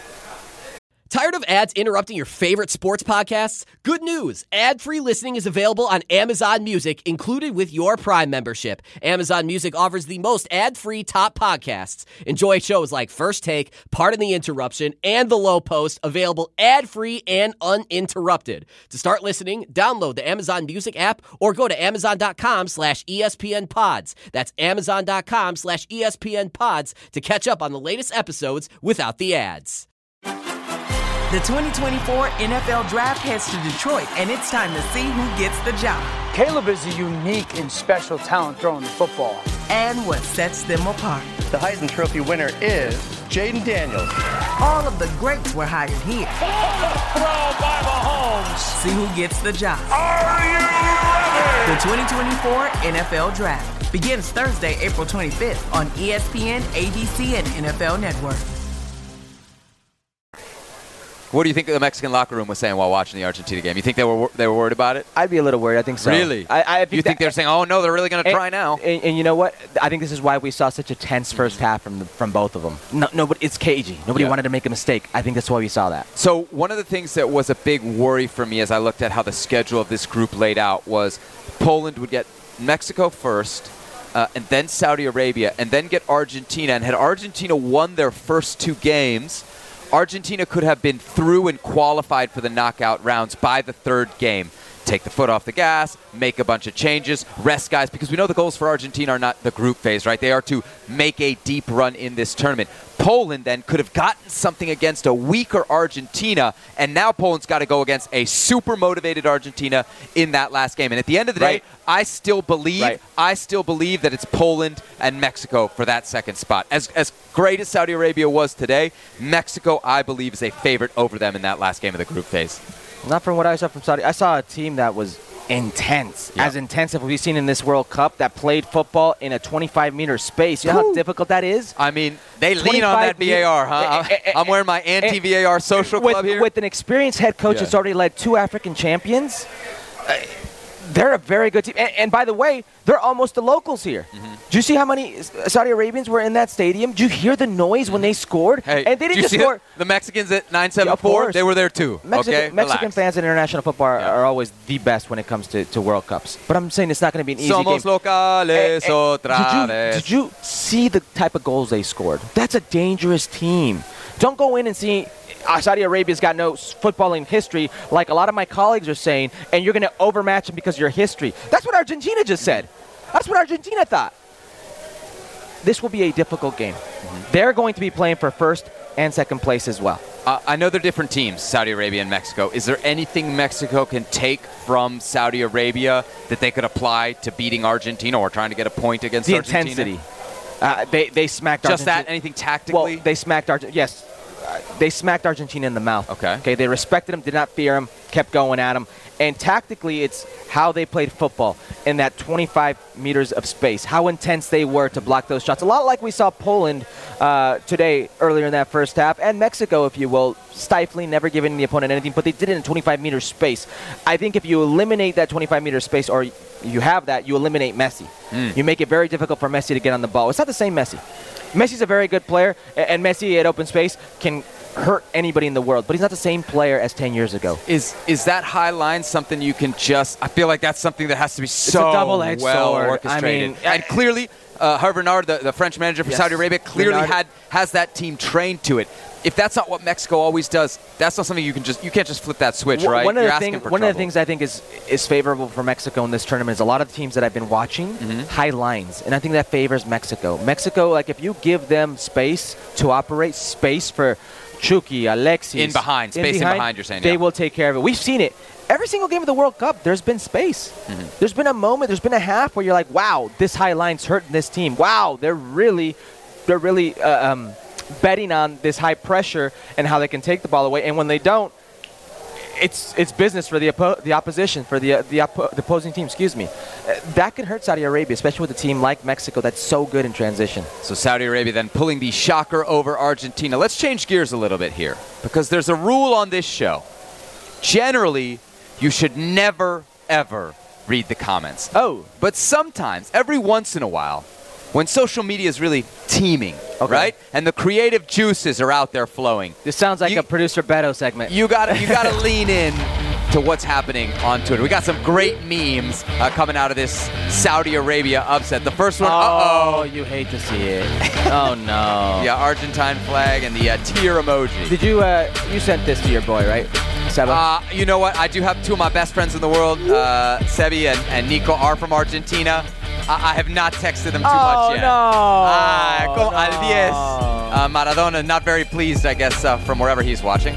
Tired of ads interrupting your favorite sports podcasts? Good news! Ad-free listening is available on Amazon Music, included with your Prime membership. Amazon Music offers the most ad-free top podcasts. Enjoy shows like First Take, Pardon the Interruption, and The Low Post, available ad-free and uninterrupted. To start listening, download the Amazon Music app or go to amazon.com slash ESPN pods. That's amazon.com slash ESPN pods to catch up on the latest episodes without the ads. The twenty twenty-four N F L Draft heads to Detroit, and it's time to see who gets the job Caleb is a unique and special talent throwing the football. and what sets them apart. The Heisman Trophy winner is Jaden Daniels. All of the greats were hired here. Throw by Mahomes. See who gets the job. Are you ready? The twenty twenty-four N F L Draft begins Thursday, April twenty-fifth on E S P N, A B C, and N F L Network. What do you think the Mexican locker room was saying while watching the Argentina game? You think they were wor- they were worried about it? I'd be a little worried. I think so. Really? I, I think you think that- they're saying, "Oh no, they're really going to and, try now"? And, and you know what? I think this is why we saw such a tense first half from the, from both of them. No, nobody, it's cagey. Nobody Yeah. wanted to make a mistake. I think that's why we saw that. So one of the things that was a big worry for me as I looked at how the schedule of this group laid out was Poland would get Mexico first, uh, and then Saudi Arabia, and then get Argentina. And had Argentina won their first two games, Argentina could have been through and qualified for the knockout rounds by the third game. Take the foot off the gas, make a bunch of changes, rest guys, because we know the goals for Argentina are not the group phase, right? They are to make a deep run in this tournament. Poland then could have gotten something against a weaker Argentina, and now Poland's got to go against a super motivated Argentina in that last game. And at the end of the Right. day, I still believe, Right. I still believe that it's Poland and Mexico for that second spot. As as great as Saudi Arabia was today, Mexico, I believe, is a favorite over them in that last game of the group phase. Not from what I saw from Saudi. I saw a team that was intense. Yep. As intense as we've seen in this World Cup that played football in a twenty-five meter space. You know how difficult that is? I mean, they lean on that V A R, huh? I'm wearing my anti-V A R social with, club here. With an experienced head coach Yeah. that's already led two African champions, uh, they're a very good team. And, and by the way, they're almost the locals here. Mm-hmm. Do you see how many Saudi Arabians were in that stadium? Do you hear the noise when they scored? Hey, and they did didn't you just see score. the, the Mexicans at nine Yeah, seven of four? course. They were there too. Mexican, okay, Mexican Relax. fans in international football are, Yeah. are always the best when it comes to, to World Cups. But I'm saying it's not going to be an easy Somos game. locales Eh, eh, otra did, you, vez. did you see the type of goals they scored? That's a dangerous team. Don't go in and see uh, Saudi Arabia's got no s- footballing history like a lot of my colleagues are saying, and you're going to overmatch them because of your history. That's what Argentina just said. That's what Argentina thought. This will be a difficult game. Mm-hmm. They're going to be playing for first and second place as well. Uh, I know they're different teams, Saudi Arabia and Mexico. Is there anything Mexico can take from Saudi Arabia that they could apply to beating Argentina or trying to get a point against The Argentina? intensity. Uh, they, they smacked Just Argentina. that? Anything tactically? Well, they smacked Argentina. Yes, uh, they smacked Argentina in the mouth. Okay. Okay. They respected him, did not fear him, kept going at him, and tactically, it's how they played football in that twenty-five meters of space. How intense they were to block those shots. A lot like we saw Poland uh, today, earlier in that first half, and Mexico, if you will, stifling, never giving the opponent anything. But they did it in twenty-five meter space. I think if you eliminate that twenty-five meter space, or you have that, you eliminate Messi. Mm. You make it very difficult for Messi to get on the ball. It's not the same Messi. Messi's a very good player, a- and Messi at open space can hurt anybody in the world, but he's not the same player as ten years ago. Is is that high line something you can just? I feel like that's something that has to be so a double-edged well sword. I orchestrated. mean, and clearly, uh, Hervé Renard, the, the French manager for Yes. Saudi Arabia, clearly Renard- had has that team trained to it. If that's not what Mexico always does, that's not something you can just you can't just flip that switch, One- right? One of You're the asking thing, for one of the trouble. things I think is is favorable for Mexico in this tournament is a lot of the teams that I've been watching Mm-hmm. high lines, and I think that favors Mexico. Mexico, like if you give them space to operate, space for Chucky, Alexis, In behind, space in behind, you're saying, they yeah. will take care of it. We've seen it. Every single game of the World Cup, there's been space. Mm-hmm. There's been a moment, there's been a half where you're like, wow, this high line's hurting this team. Wow, they're really, they're really uh, um, betting on this high pressure and how they can take the ball away. And when they don't, it's it's business for the oppo- the opposition, for the uh, the, oppo- the opposing team. Excuse me. Uh, that can hurt Saudi Arabia, especially with a team like Mexico that's so good in transition. So Saudi Arabia then pulling the shocker over Argentina. Let's change gears a little bit here because there's a rule on this show. Generally, you should never, ever read the comments. Oh, But sometimes, every once in a while, when social media is really teeming, Okay. right? And the creative juices are out there flowing, this sounds like You- a producer Beto segment. you gotta you gotta lean in to what's happening on Twitter. We got some great memes uh, coming out of this Saudi Arabia upset. The first one, oh, uh-oh. you hate to see it. oh no. Yeah, Argentine flag and the uh, tear emoji. Did you uh you sent this to your boy, right? Seba? Uh, you know what? I do have two of my best friends in the world. Uh, Sebi and, and Nico are from Argentina. I, I have not texted them too oh much yet. no. Ah, como no. al diez. Uh, Maradona not very pleased, I guess, uh, from wherever he's watching.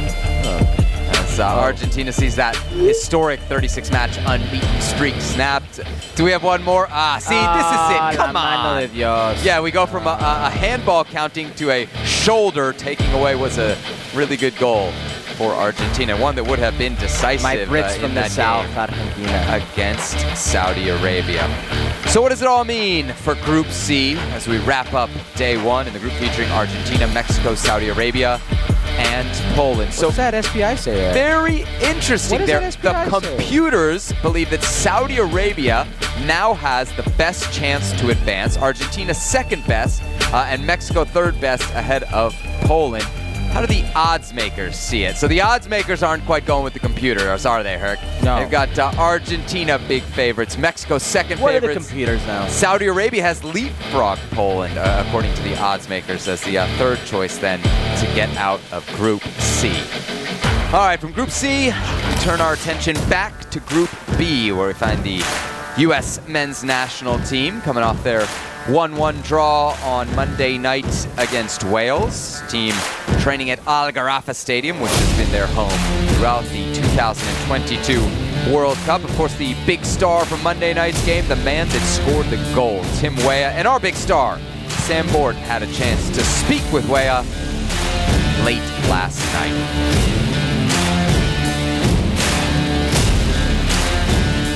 As uh, Argentina sees that historic thirty-six match unbeaten streak snapped. Do we have one more? Ah, see, this is Ah, it. Come la mano on. de Dios. Yeah, we go from a, a handball counting to a shoulder taking away was a really good goal for Argentina. One that would have been decisive My Brits uh, in from the that south, game Argentina. against Saudi Arabia. So what does it all mean for Group C as we wrap up day one in the group featuring Argentina, Mexico, Saudi Arabia, and Poland? So What's that S P I say? There? very interesting. What does There- that S P I the say? computers believe that Saudi Arabia now has the best chance to advance. Argentina second best, uh, and Mexico third best ahead of Poland. How do the odds makers see it? So the odds makers aren't quite going with the computers, are they, Herc? No. They've got uh, Argentina big favorites, Mexico second What are the favorites. computers now? Saudi Arabia has leapfrogged Poland, uh, according to the odds makers, as the uh, third choice then to get out of Group C. All right, from Group C, we turn our attention back to Group B, where we find the U S men's national team coming off their one one draw on Monday night against Wales. Team training at Al Gharafa Stadium, which has been their home throughout the two thousand twenty-two World Cup. Of course, the big star from Monday night's game, the man that scored the goal, Tim Weah, and our big star, Sam Borden, had a chance to speak with Weah late last night.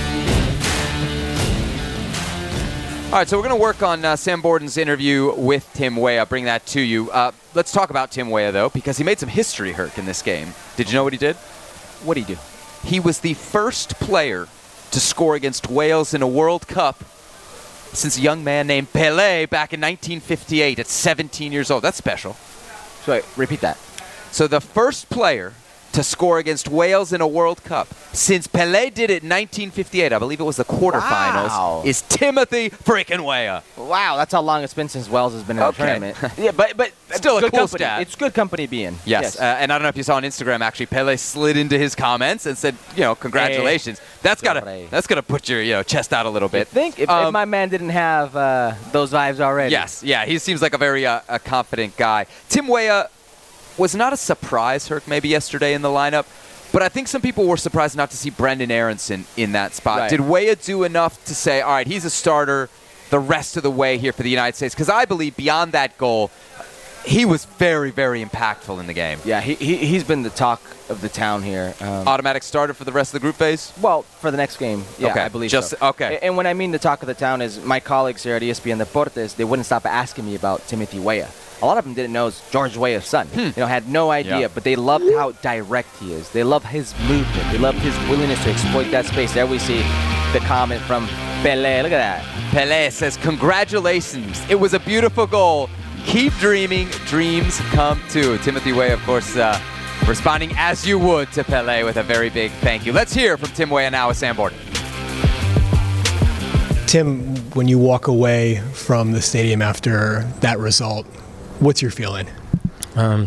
All right, so we're going to work on uh, Sam Borden's interview with Tim Weah. Bring that to you. Uh, let's talk about Tim Weah, though, because he made some history, Herc, in this game. Did you know what he did? What do you do? He was the first player to score against Wales in a World Cup since a young man named Pelé back in nineteen fifty-eight at seventeen years old. That's special. So wait, repeat that. So the first player to score against Wales in a World Cup since Pelé did it in nineteen fifty-eight, I believe it was the quarterfinals, Wow. is Timothy freaking Weah. Wow, that's how long it's been since Wales has been in Okay. the tournament. Yeah, but but Still a good cool company. stat. It's good company to be in. Yes, Uh, and I don't know if you saw on Instagram, actually, Pelé slid into his comments and said, you know, congratulations. That's gotta Sorry. that's gonna put your you know chest out a little I bit. think if, Um, if my man didn't have uh, those vibes already. Yes, yeah, he seems like a very uh, a confident guy. Tim Weah was not a surprise, Herc, maybe yesterday in the lineup, but I think some people were surprised not to see Brendan Aronson in that spot. Right. Did Weah do enough to say, all right, he's a starter the rest of the way here for the United States? Because I believe beyond that goal, he was very, very impactful in the game. Yeah, he, he, he's been the talk of the town here. Um, Automatic starter for the rest of the group phase? well, for the next game, yeah, Okay, I believe just- so. okay. A- And when I mean the talk of the town is my colleagues here at E S P N Deportes, they wouldn't stop asking me about Timothy Weah. A lot of them didn't know it's George Weah's son. You know, had no idea, Hmm. Yeah. but they loved how direct he is. They love his movement. They love his willingness to exploit that space. There we see the comment from Pelé. Look at that. Pelé says, congratulations. It was a beautiful goal. Keep dreaming. Dreams come true. Timothy Weah, of course, uh, responding as you would to Pelé with a very big thank you. Let's hear from Tim Weah now with Sam Borden. Tim, when you walk away from the stadium after that result, what's your feeling? Um,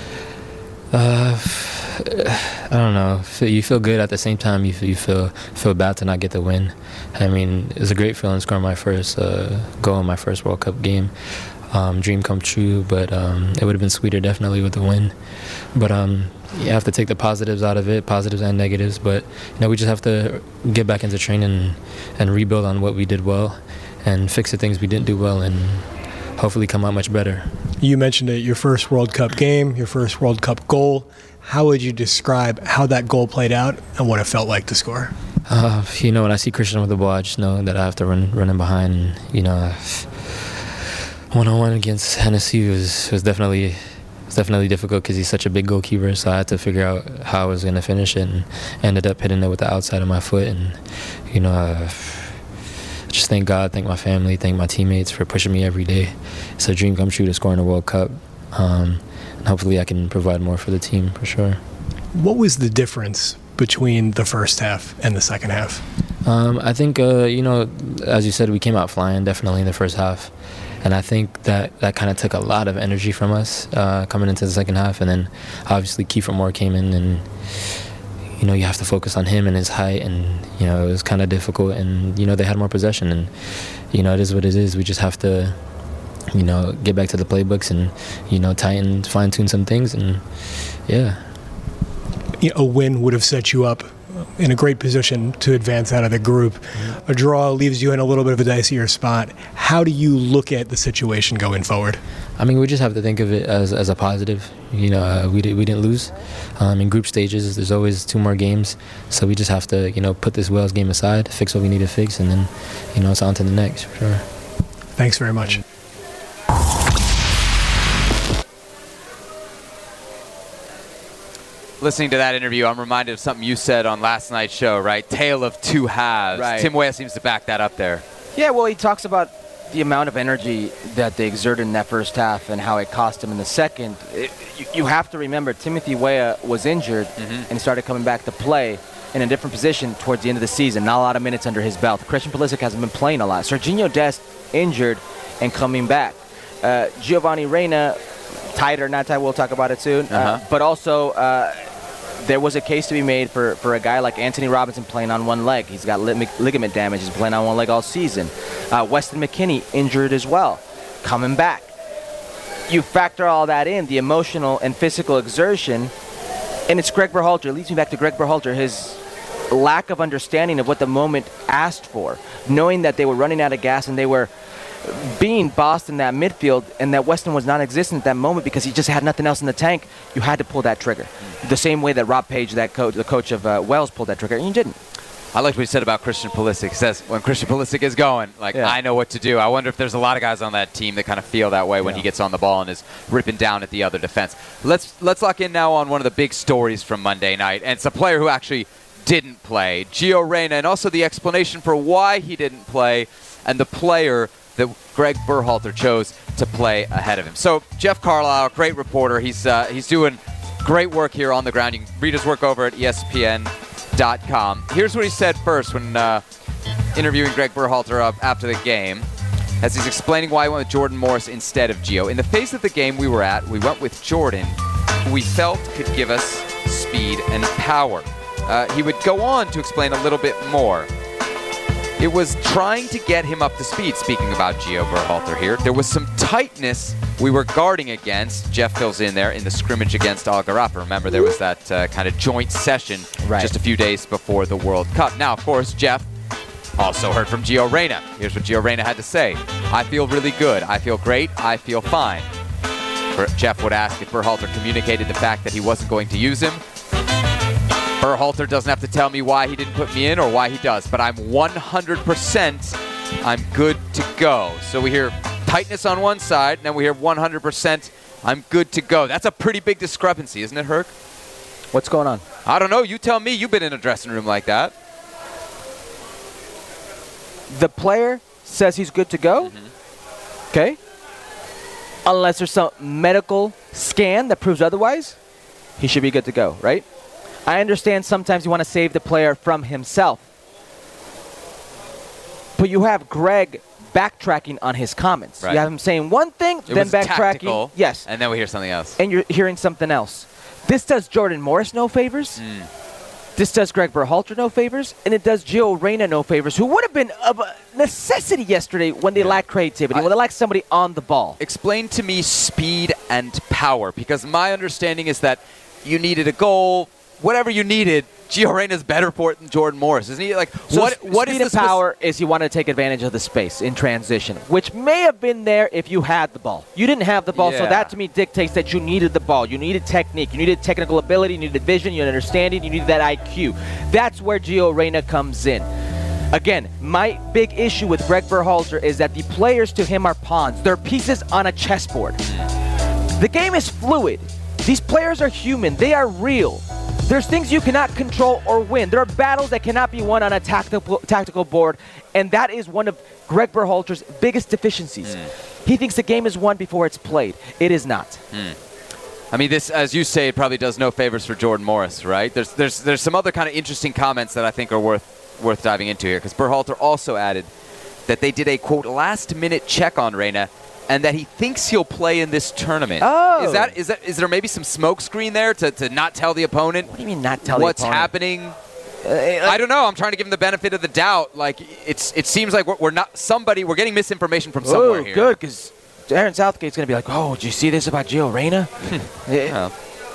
uh, I don't know. Feel- You feel good at the same time. You feel, you feel feel bad to not get the win. I mean, it's a great feeling scoring my first uh, goal in my first World Cup game. Um, dream come true, but um, it would have been sweeter definitely with the win. But um, you have to take the positives out of it, positives and negatives. But you know, we just have to get back into training and, and rebuild on what we did well, and fix the things we didn't do well, and hopefully come out much better. You mentioned it, your first World Cup game, your first World Cup goal. How would you describe how that goal played out and what it felt like to score? Uh, you know, when I see Christian with the ball, I just know that I have to run run in behind. And, you know, one-on-one against Hennessy was was definitely was definitely difficult because he's such a big goalkeeper. So I had to figure out how I was going to finish it, and ended up hitting it with the outside of my foot. And you know, uh, just thank God, thank my family, thank my teammates for pushing me every day. It's a dream come true to score in a World Cup, um, and hopefully I can provide more for the team for sure. What was the difference between the first half and the second half? Um, I think, uh, you know, as you said, we came out flying definitely in the first half. And I think that that kind of took a lot of energy from us uh, coming into the second half. And then obviously Kiefer Moore came in, and, you know, you have to focus on him and his height. And, you know, it was kind of difficult. And, you know, they had more possession. And, you know, it is what it is. We just have to, you know, get back to the playbooks and, you know, tighten, fine tune some things. And, yeah. You know, a win would have set you up in a great position to advance out of the group. Mm-hmm. A draw leaves you in a little bit of a dicier spot. How do you look at the situation going forward? I mean, we just have to think of it as, as a positive. You know, uh, we, did, we didn't lose. Um, in group stages, there's always two more games. So we just have to, you know, put this Wales game aside, fix what we need to fix, and then, you know, it's on to the next, for sure. Thanks very much. Listening to that interview, I'm reminded of something you said on last night's show, right? Tale of two halves. Right. Tim Weah seems to back that up there. Yeah, well, he talks about the amount of energy that they exerted in that first half and how it cost him in the second. It, you, you have to remember, Timothy Weah was injured Mm-hmm. and started coming back to play in a different position towards the end of the season. Not a lot of minutes under his belt. Christian Pulisic hasn't been playing a lot. Serginho Dest injured and coming back. Uh, Giovanni Reina, tight or not tight, we'll talk about it soon. Uh-huh. Uh, but also, uh, there was a case to be made for, for a guy like Anthony Robinson playing on one leg. He's got lig- ligament damage. He's playing on one leg all season. Uh, Weston McKennie injured as well, coming back. You factor all that in, the emotional and physical exertion, and it's Greg Berhalter. It leads me back to Greg Berhalter, his lack of understanding of what the moment asked for, knowing that they were running out of gas and they were being bossed in that midfield, and that Weston was non-existent at that moment because he just had nothing else in the tank. You had to pull that trigger. The same way that Rob Page, that coach, the coach of uh, Wales, pulled that trigger, and you didn't. I liked what he said about Christian Pulisic. He says, when Christian Pulisic is going, like, Yeah. I know what to do. I wonder if there's a lot of guys on that team that kind of feel that way when Yeah. he gets on the ball and is ripping down at the other defense. Let's let's lock in now on one of the big stories from Monday night, and it's a player who actually didn't play, Gio Reyna, and also the explanation for why he didn't play, and the player that Greg Berhalter chose to play ahead of him. So Jeff Carlisle, great reporter. He's uh, he's doing great work here on the ground. You can read his work over at E S P N dot com. Here's what he said first when uh, interviewing Greg Berhalter up after the game, as he's explaining why he went with Jordan Morris instead of Gio. In the face of the game we were at, we went with Jordan, who we felt could give us speed and power. Uh, he would go on to explain a little bit more. It was trying to get him up to speed, speaking about Gio Berhalter here. There was some tightness we were guarding against. Jeff fills in there in the scrimmage against Algarapa. Remember, there was that uh, kind of joint session Right. just a few days before the World Cup. Now, of course, Jeff also heard from Gio Reyna. Here's what Gio Reyna had to say. I feel really good. I feel great. I feel fine. Jeff would ask if Berhalter communicated the fact that he wasn't going to use him. Berhalter doesn't have to tell me why he didn't put me in or why he does, but I'm one hundred percent I'm good to go. So we hear tightness on one side, and then we hear one hundred percent I'm good to go. That's a pretty big discrepancy, isn't it, Herc? What's going on? I don't know. You tell me. You've been in a dressing room like that. The player says he's good to go. Mm-hmm. Okay. Unless there's some medical scan that proves otherwise, he should be good to go, right? I understand sometimes you want to save the player from himself. But you have Greg backtracking on his comments. Right. You have him saying one thing, It then was backtracking. tactical, Yes. and then we hear something else. And you're hearing something else. This does Jordan Morris no favors. Mm. This does Greg Berhalter no favors. And it does Gio Reyna no favors, who would have been of a necessity yesterday when they Yeah. lack creativity, I- when they lack somebody on the ball. Explain to me speed and power, because my understanding is that you needed a goal, whatever you needed. Gio Reyna's better for it than Jordan Morris, isn't he? Like, So what? sp- What speed is the and spec- power is you want to take advantage of the space in transition, which may have been there if you had the ball. You didn't have the ball, so Yeah. that to me dictates that you needed the ball. You needed technique, you needed technical ability, you needed vision, you needed understanding, you needed that I Q. That's where Gio Reyna comes in. Again, my big issue with Greg Berhalter is that the players to him are pawns. They're pieces on a chessboard. The game is fluid. These players are human. They are real. There's things you cannot control or win. There are battles that cannot be won on a tactical tactical board, and that is one of Greg Berhalter's biggest deficiencies. Mm. He thinks the game is won before it's played. It is not. I mean, this, as you say, it probably does no favors for Jordan Morris, right? There's, there's, there's some other kind of interesting comments that I think are worth, worth diving into here, because Berhalter also added that they did a quote last-minute check on Reyna, and that he thinks he'll play in this tournament. Oh. Is that is that is there maybe some smoke screen there to, to not tell the opponent What do you mean not tell what's the opponent? happening? Uh, I don't know. I'm trying to give him the benefit of the doubt. Like it's it seems like we're, we're not somebody. We're getting misinformation from somewhere oh, here. good, because Aaron Southgate's going to be like, oh, did you see this about Gio Reyna? Eh, Well,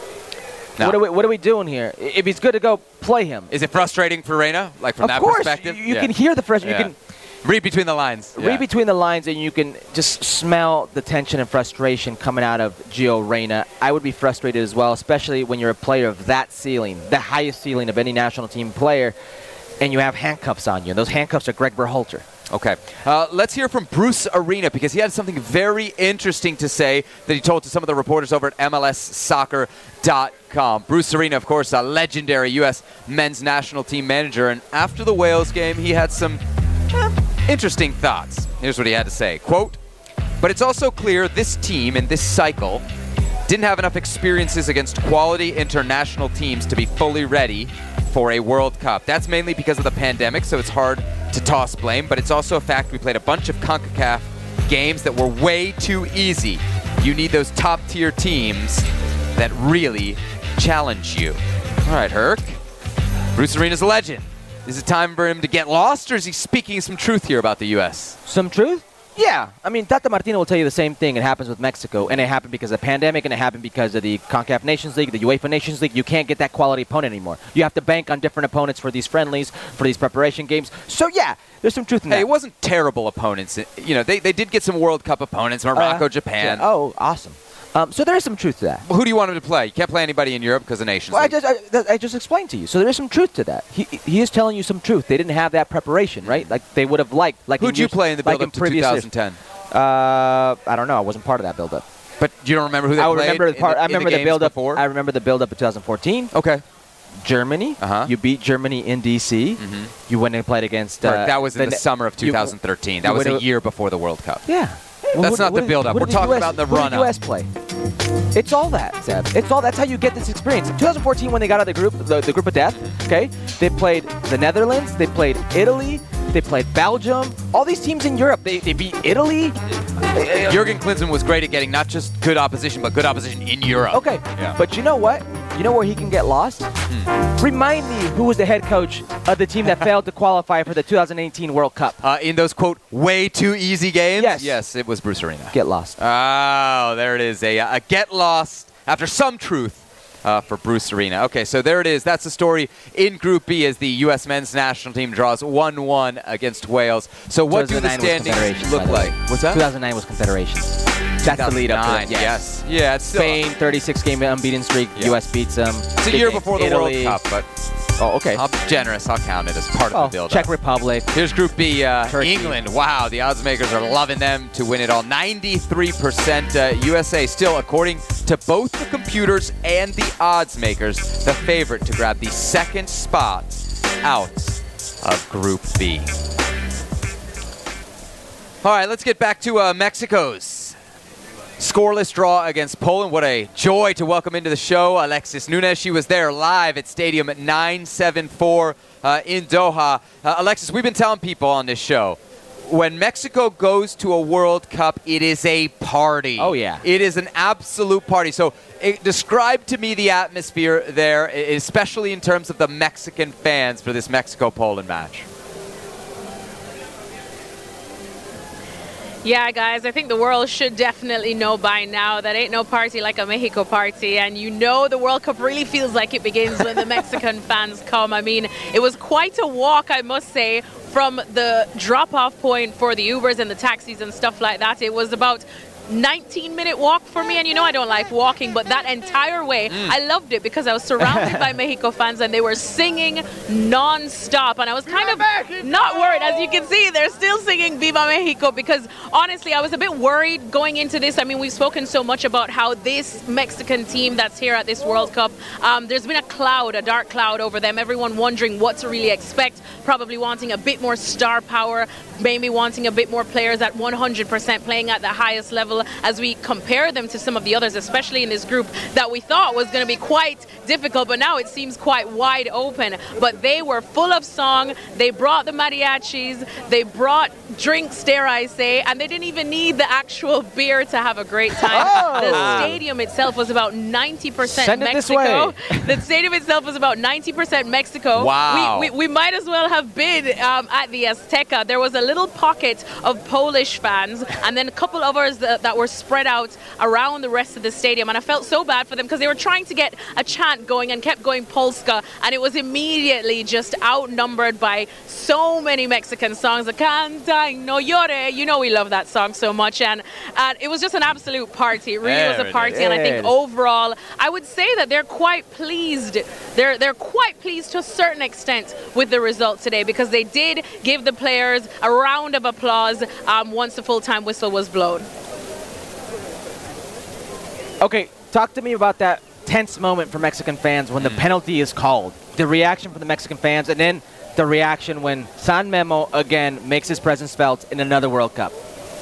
no. what, are we, what are we doing here? If he's good to go, play him. Is it frustrating for Reyna? Like from Of that course, perspective, you, you Yeah. can hear the frustration. Yeah. You can read between the lines. read Yeah. between the lines, and you can just smell the tension and frustration coming out of Gio Reyna. I would be frustrated as well, especially when you're a player of that ceiling, the highest ceiling of any national team player, and you have handcuffs on you. And those handcuffs are Greg Berhalter. Okay. Uh, let's hear from Bruce Arena, because he had something very interesting to say that he told to some of the reporters over at M L S soccer dot com. Bruce Arena, of course, a legendary U S men's national team manager, and after the Wales game, he had some eh, interesting thoughts. Here's what he had to say. Quote, "But it's also clear this team in this cycle didn't have enough experiences against quality international teams to be fully ready for a World Cup. That's mainly because of the pandemic, so it's hard to toss blame, but it's also a fact we played a bunch of CONCACAF games that were way too easy. You need those top-tier teams that really challenge you." All right, Herc. Bruce Arena's a legend. Is it time for him to get lost, or is he speaking some truth here about the U S? Some truth? Yeah. I mean, Tata Martino will tell you the same thing. It happens with Mexico, and it happened because of the pandemic, and it happened because of the CONCACAF Nations League, the UEFA Nations League. You can't get that quality opponent anymore. You have to bank on different opponents for these friendlies, for these preparation games. So, yeah, there's some truth in Hey, that. it wasn't terrible opponents. You know, they, they did get some World Cup opponents, Morocco, Uh, Japan. yeah. Oh, awesome. Um, so there is some truth to that. Well, who do you want him to play? You can't play anybody in Europe because of Nations Well, I League. just, I, that- I just explained to you. So there is some truth to that. He he is telling you some truth. They didn't have that preparation, right? Like they would have liked. Like Who'd you years, play in the like build-up to previous years. twenty ten? Uh, I don't know. I wasn't part of that build-up. But you don't remember who they I played remember the in part. the, I in the remember the, games build-up. before? I remember the build-up of twenty fourteen. Okay. Germany. Uh-huh. You beat Germany in D C. You went and played against. Uh, Right, that was in the, the summer of you- twenty thirteen. That you was a went- year before the World Cup. Yeah. That's not the build-up. We're talking about the Who did run-up. U S play? It's all that, Zeb. It's all. That's how you get this experience. In twenty fourteen, when they got out of the group, the, the group of death, okay, they played the Netherlands, they played Italy, they played Belgium. All these teams in Europe, they, they beat Italy. Jurgen Klinsmann was great at getting not just good opposition, but good opposition in Europe. Okay, Yeah. but you know what? You know where he can get lost? Hmm. Remind me who was the head coach of the team that failed to qualify for the two thousand eighteen World Cup. Uh, in those, quote, way too easy games? Yes. Yes, it was Bruce Arena. Get lost. Oh, there it is. A, a get lost after some truth uh, for Bruce Arena. Okay, so there it is. That's the story in Group B as the U S men's national team draws one one against Wales. So what do the two thousand nine was standings Confederations, look by the way. like? What's that? two thousand nine was Confederations. That's the lead up to it. two thousand nine, yes. Yeah, it's still, Spain, thirty-six game unbeaten streak. Yeah. U S beats them. it's a year before the Italy. World Cup, but Oh, okay. I'll be generous. I'll count it as part Oh, of the build-up. Czech Republic. Here's Group B, uh, Turkey. England. Wow, the odds makers are loving them to win it all. ninety-three percent uh, U S A still, according to both the computers and the odds makers, the favorite to grab the second spot out of Group B. All right, let's get back to uh, Mexico's scoreless draw against Poland. What a joy to welcome into the show Alexis Nunes. She was there live at Stadium nine seventy-four uh, in Doha. Uh, Alexis, we've been telling people on this show, when Mexico goes to a World Cup, it is a party. Oh, yeah. It is an absolute party. So it, describe to me the atmosphere there, especially in terms of the Mexican fans for this Mexico-Poland match. Yeah, guys, I think the world should definitely know by now that ain't no party like a Mexico party. And you know the World Cup really feels like it begins when the Mexican fans come. I mean, it was quite a walk, I must say, from the drop-off point for the Ubers and the taxis and stuff like that. It was about nineteen minute walk for me, and you know I don't like walking, but that entire way mm. I loved it because I was surrounded by Mexico fans and they were singing non-stop, and I was kind of not worried. As you can see, they're still singing Viva Mexico, because honestly I was a bit worried going into this. I mean, we've spoken so much about how this Mexican team that's here at this World Cup, um, there's been a cloud, a dark cloud over them, everyone wondering what to really expect, probably wanting a bit more star power, maybe wanting a bit more players at one hundred percent playing at the highest level as we compare them to some of the others, especially in this group that we thought was going to be quite difficult, but now it seems quite wide open. But they were full of song, they brought the mariachis, they brought drinks, dare I say, and they didn't even need the actual beer to have a great time. Oh. The stadium itself was about ninety percent Send it Mexico. this way. The stadium itself was about ninety percent Mexico. Wow. We, we, we might as well have been um, at the Azteca. There was a little pocket of Polish fans and then a couple others that, that were spread out around the rest of the stadium, and I felt so bad for them because they were trying to get a chant going and kept going Polska, and it was immediately just outnumbered by so many Mexican songs. Canta y no llore. You know we love that song so much, and, and it was just an absolute party. It really There was it a party, is. and I think overall I would say that they're quite pleased. They're they're quite pleased to a certain extent with the result today, because they did give the players a round of applause um, once the full-time whistle was blown. Okay, talk to me about that tense moment for Mexican fans when the penalty is called. The reaction from the Mexican fans, and then the reaction when San Memo again makes his presence felt in another World Cup.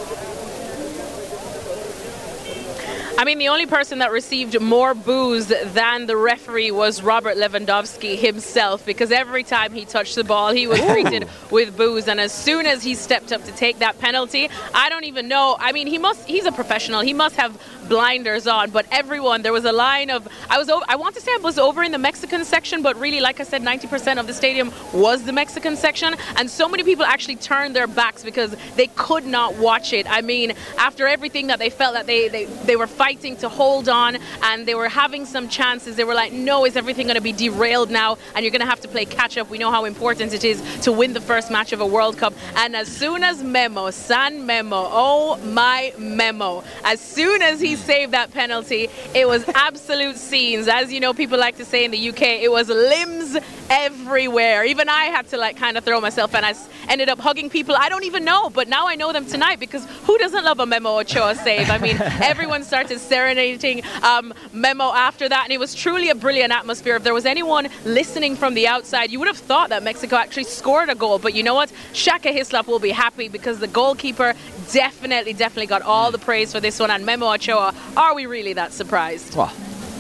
I mean, the only person that received more boos than the referee was Robert Lewandowski himself, because every time he touched the ball, he was greeted with boos. And as soon as he stepped up to take that penalty, I don't even know. I mean, he must, he's a professional. He must have blinders on. But everyone, there was a line of, I was, I want to say I was over in the Mexican section, but really, like I said, ninety percent of the stadium was the Mexican section. And so many people actually turned their backs because they could not watch it. I mean, after everything that they felt that they, they, they were fighting fighting to hold on, and they were having some chances. They were like, no, is everything going to be derailed now? And you're going to have to play catch up. We know how important it is to win the first match of a World Cup. And as soon as Memo, San Memo, oh my Memo, as soon as he saved that penalty, it was absolute scenes. As you know, people like to say in the U K, it was limbs everywhere. Even I had to like kind of throw myself, and I ended up hugging people I don't even know, but now I know them tonight, because who doesn't love a Memo Ochoa save? I mean, everyone started serenading um, Memo after that, and it was truly a brilliant atmosphere. If there was anyone listening from the outside, you would have thought that Mexico actually scored a goal, but you know what? Shaka Hislop will be happy, because the goalkeeper definitely, definitely got all the praise for this one, and Memo Ochoa, are we really that surprised? Well,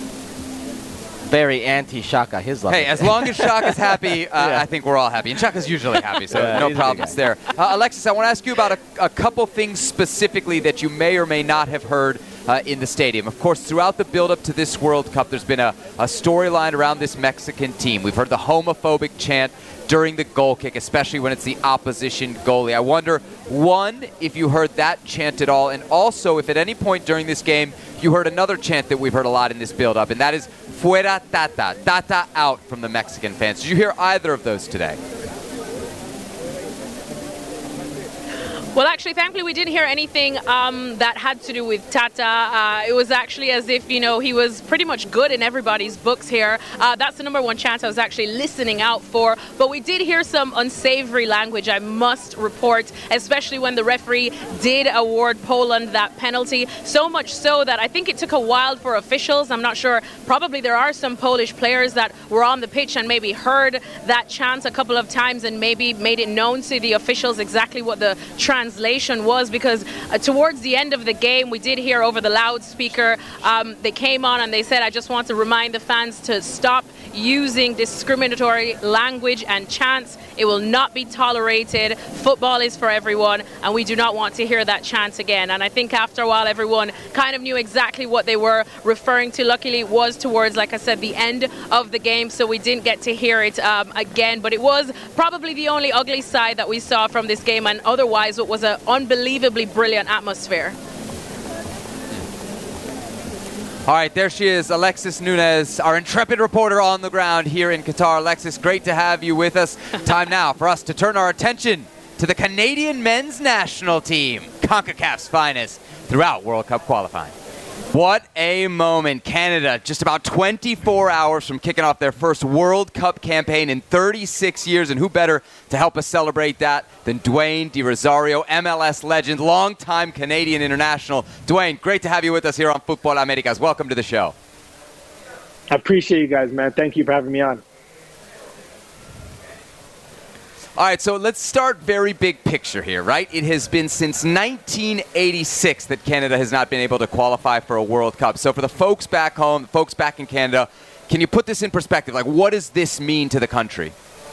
very anti-Shaka Hislop. Hey, as long as Shaka's happy, uh, Yeah. I think we're all happy. And Shaka's usually happy, so Yeah, no he's a good problems guy. there. Uh, Alexis, I want to ask you about a, a couple things specifically that you may or may not have heard uh, in the stadium. Of course, throughout the build-up to this World Cup, there's been a, a storyline around this Mexican team. We've heard the homophobic chant during the goal kick, especially when it's the opposition goalie. I wonder, one, if you heard that chant at all, and also if at any point during this game you heard another chant that we've heard a lot in this build-up, and that is Fuera Tata, Tata out from the Mexican fans. Did you hear either of those today? Well, actually, thankfully, we didn't hear anything um, that had to do with Tata. Uh, it was actually as if, you know, he was pretty much good in everybody's books here. Uh, that's the number one chant I was actually listening out for. But we did hear some unsavory language, I must report, especially when the referee did award Poland that penalty. So much so that I think it took a while for officials. I'm not sure. Probably there are some Polish players that were on the pitch and maybe heard that chant a couple of times and maybe made it known to the officials exactly what the translation was, because uh, towards the end of the game we did hear over the loudspeaker, um, they came on and they said, I just want to remind the fans to stop using discriminatory language and chants. It will not be tolerated. Football is for everyone, and we do not want to hear that chant again. And I think after a while everyone kind of knew exactly what they were referring to. Luckily it was towards, like I said, the end of the game, so we didn't get to hear it um, again. But it was probably the only ugly side that we saw from this game, and otherwise it was an unbelievably brilliant atmosphere. All right, there she is, Alexis Nunes, our intrepid reporter on the ground here in Qatar. Alexis, great to have you with us. Time now for us to turn our attention to the Canadian men's national team, CONCACAF's finest throughout World Cup qualifying. What a moment. Canada, just about twenty-four hours from kicking off their first World Cup campaign in thirty-six years, and who better to help us celebrate that than Dwayne De Rosario, M L S legend, longtime Canadian international. Dwayne, great to have you with us here on Futbol Americas. Welcome to the show. I appreciate you guys, man. Thank you for having me on. All right, so let's start very big picture here, right? It has been since nineteen eighty-six that Canada has not been able to qualify for a World Cup. So for the folks back home, the folks back in Canada, can you put this in perspective? Like, what does this mean to the country?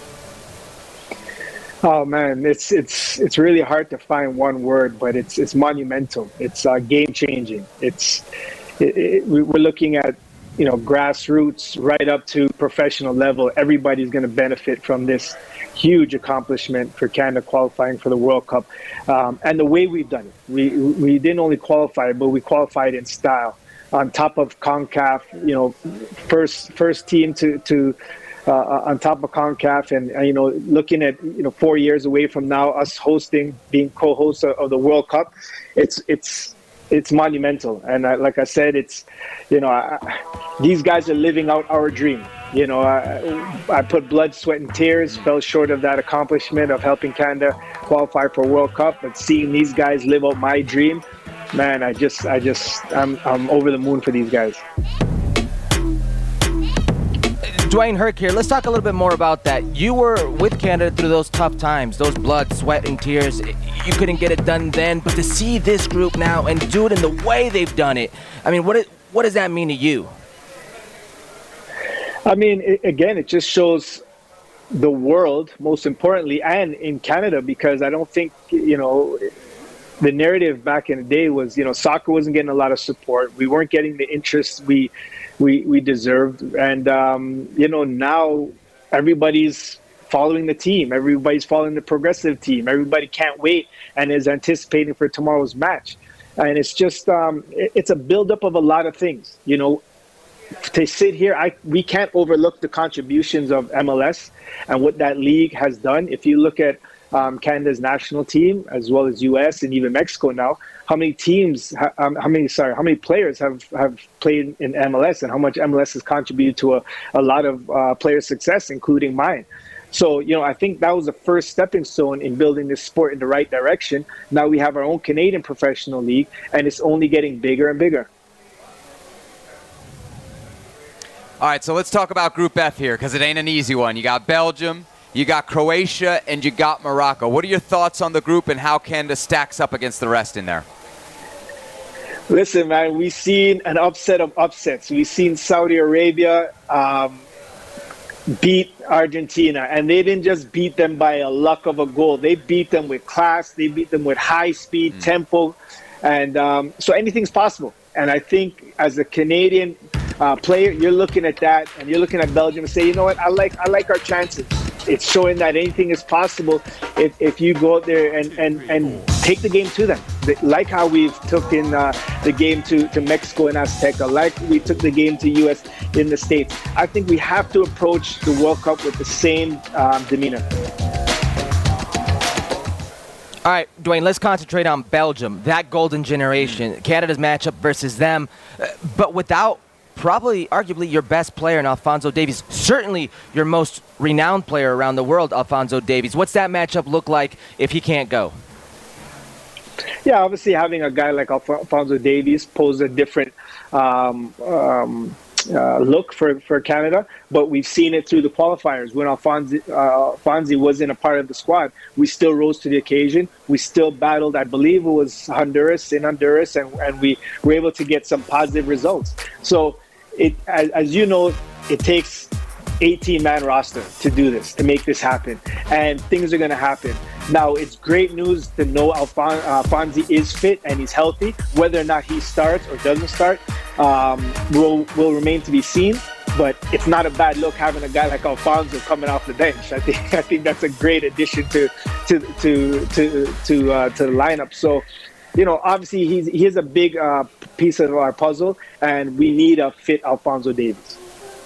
Oh man, it's it's it's really hard to find one word, but it's it's monumental. It's uh, game changing. It's it, it, we're looking at, you know, grassroots right up to professional level. Everybody's going to benefit from this huge accomplishment for Canada qualifying for the World Cup. Um, and the way we've done it, we we didn't only qualify, but we qualified in style. On top of CONCACAF, you know, first first team to to uh, on top of CONCACAF, and uh, you know, looking at, you know, four years away from now, us hosting, being co-hosts of, of the World Cup, it's it's. It's monumental, and I, like I said, it's, you know, I, these guys are living out our dream. You know, I, I put blood, sweat, and tears, fell short of that accomplishment of helping Canada qualify for a World Cup, but seeing these guys live out my dream, man, I just, I just, I'm, I'm over the moon for these guys. Dwayne Herc here. Let's talk a little bit more about that. You were with Canada through those tough times, those blood, sweat, and tears. You couldn't get it done then, but to see this group now and do it in the way they've done it, I mean, what it, what does that mean to you? I mean, it, again, it just shows the world, most importantly, and in Canada, because I don't think, you know, the narrative back in the day was, you know, soccer wasn't getting a lot of support. We weren't getting the interest we we we deserved. And, um, you know, now everybody's following the team. Everybody's following the progressive team. Everybody can't wait and is anticipating for tomorrow's match. And it's just, um, it, it's a buildup of a lot of things. You know, to sit here, I we can't overlook the contributions of M L S and what that league has done. If you look at um, Canada's national team, as well as U S and even Mexico now, how many teams, um, how many, sorry, how many players have, have played in M L S, and how much M L S has contributed to a, a lot of uh, player success, including mine. So, you know, I think that was the first stepping stone in building this sport in the right direction. Now we have our own Canadian professional league, and it's only getting bigger and bigger. All right, so let's talk about Group F here, because it ain't an easy one. You got Belgium, you got Croatia, and you got Morocco. What are your thoughts on the group and how Canada stacks up against the rest in there? Listen, man, we've seen an upset of upsets. We've seen Saudi Arabia um, beat Argentina, and they didn't just beat them by a luck of a goal. They beat them with class. They beat them with high speed, mm. tempo, and um, so anything's possible. And I think as a Canadian uh, player, you're looking at that, and you're looking at Belgium and say, you know what, I like I like our chances. It's showing that anything is possible if, if you go out there and, and, and take the game to them. Like how we've taken uh, the game to, to Mexico and Azteca, like we took the game to U S in the States. I think we have to approach the World Cup with the same um, demeanor. All right, Dwayne, let's concentrate on Belgium, that golden generation, Canada's matchup versus them, uh, but without probably, arguably, your best player in Alphonso Davies, certainly your most renowned player around the world, Alphonso Davies. What's that matchup look like if he can't go? Yeah, obviously having a guy like Alphonso Davies pose a different um, um, uh, look for, for Canada, but we've seen it through the qualifiers. When Alphonso uh, Fonzie wasn't a part of the squad, we still rose to the occasion. We still battled, I believe it was Honduras, in Honduras, and, and we were able to get some positive results. So, It, as, as you know, it takes eighteen-man roster to do this, to make this happen. And things are going to happen. Now, it's great news to know Alphon- uh, Fonzie is fit and he's healthy. Whether or not he starts or doesn't start um, will, will remain to be seen. But it's not a bad look having a guy like Alphonso coming off the bench. I think I think that's a great addition to to to to to, uh, to the lineup. So, you know, obviously he's he is a big uh, piece of our puzzle, and we need a fit Alphonso Davies.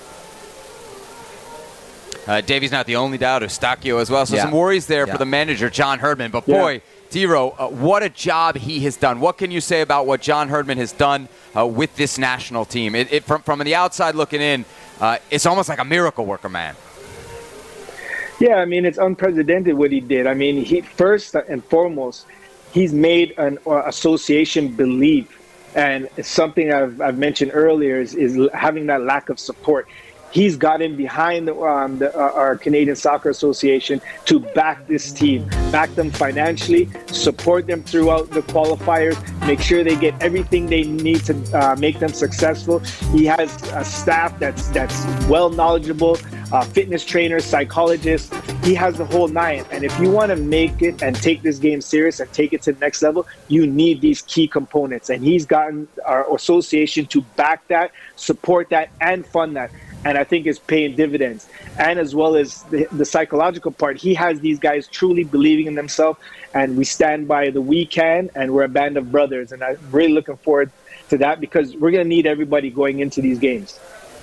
Uh, Davies not the only doubt, Eustachio as well. So yeah. some worries there yeah. for the manager, John Herdman. But boy, yeah. D-Ro, uh, what a job he has done. What can you say about what John Herdman has done uh, with this national team? It, it, from, from the outside looking in, uh, it's almost like a miracle worker, man. Yeah, I mean, it's unprecedented what he did. I mean, he first and foremost, he's made an uh, association believe. And it's something I've, I've mentioned earlier is, is having that lack of support. He's gotten behind the, um, the, uh, our Canadian Soccer Association to back this team, back them financially, support them throughout the qualifiers, make sure they get everything they need to uh, make them successful. He has a staff that's that's well knowledgeable, uh, fitness trainers, psychologists. He has the whole nine. And if you want to make it and take this game serious and take it to the next level, you need these key components. And he's gotten our association to back that, support that, and fund that. And I think it's paying dividends. And as well as the, the psychological part, he has these guys truly believing in themselves. And we stand by the we can, and we're a band of brothers. And I'm really looking forward to that because we're going to need everybody going into these games.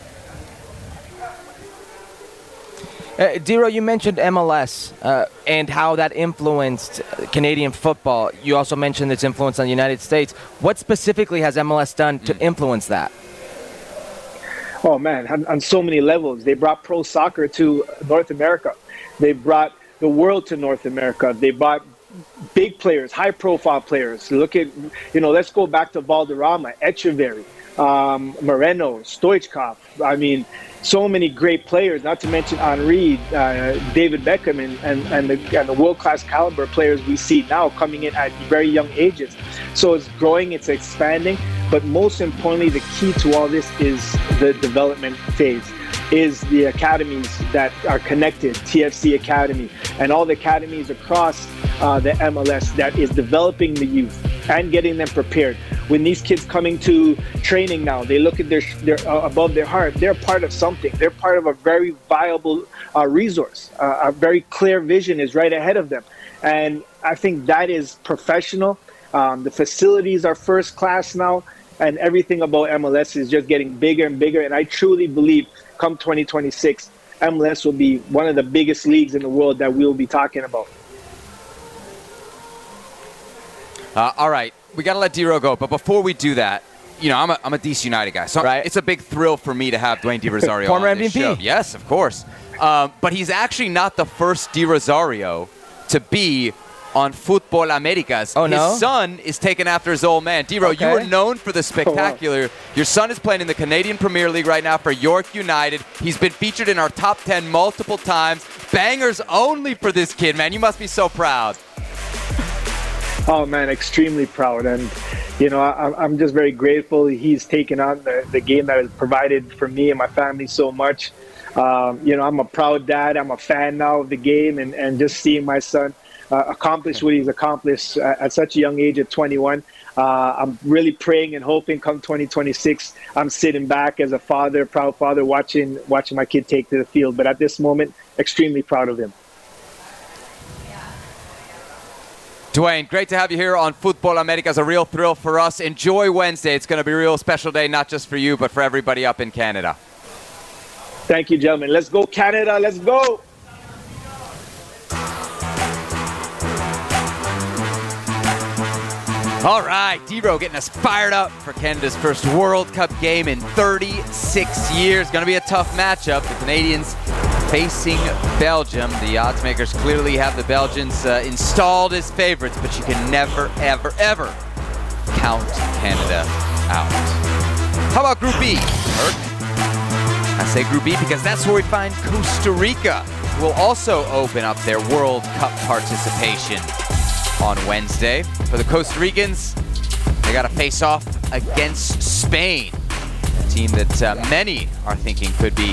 Uh, D-Ro, you mentioned M L S uh, and how that influenced Canadian football. You also mentioned its influence on the United States. What specifically has M L S done to influence that? Oh, man, on, on so many levels. They brought pro soccer to North America. They brought the world to North America. They brought big players, high-profile players. Look at, you know, let's go back to Valderrama, Echeverry, um, Moreno, Stoichkov. I mean, so many great players, not to mention Henry, uh, David Beckham, and, and, and the, and the world-class caliber players we see now coming in at very young ages. So it's growing, it's expanding, but most importantly, the key to all this is the development phase, is the academies that are connected, T F C Academy, and all the academies across uh, the M L S that is developing the youth and getting them prepared. When these kids coming to training now, they look at their, their uh, above their heart, they're part of something. They're part of a very viable uh, resource. Uh, a very clear vision is right ahead of them. And I think that is professional. Um, the facilities are first class now, and everything about M L S is just getting bigger and bigger. And I truly believe come twenty twenty-six, M L S will be one of the biggest leagues in the world that we'll be talking about. Uh, all right, we got to let D-Ro go. But before we do that, you know, I'm a, I'm a D C United guy. So right. it's a big thrill for me to have Dwayne Di Rosario Former on this M V P. show. Yes, of course. Um, but he's actually not the first Di Rosario to be on Futbol Americas. Oh, his no? son is taken after his old man. D-Ro, Okay. you were known for the spectacular. Oh, wow. Your son is playing in the Canadian Premier League right now for York United. He's been featured in our top ten multiple times. Bangers only for this kid, man. You must be so proud. Oh, man, extremely proud. And, you know, I, I'm just very grateful he's taken on the, the game that has provided for me and my family so much. Um, you know, I'm a proud dad. I'm a fan now of the game, and, and just seeing my son uh, accomplish what he's accomplished at, at such a young age at twenty-one. Uh, I'm really praying and hoping come twenty twenty-six, I'm sitting back as a father, proud father, watching watching my kid take to the field. But at this moment, extremely proud of him. Dwayne, great to have you here on Futbol Americas. A real thrill for us. Enjoy Wednesday. It's going to be a real special day, not just for you, but for everybody up in Canada. Thank you, gentlemen. Let's go, Canada. Let's go. All right, D-Ro getting us fired up for Canada's first World Cup game in thirty-six years. Going to be a tough matchup. The Canadians facing Belgium. The odds makers clearly have the Belgians uh, installed as favorites, but you can never, ever, ever count Canada out. How about Group B, Herc? I say Group B because that's where we find Costa Rica. Will also open up their World Cup participation on Wednesday. For the Costa Ricans, they got to face off against Spain, a team that uh, many are thinking could be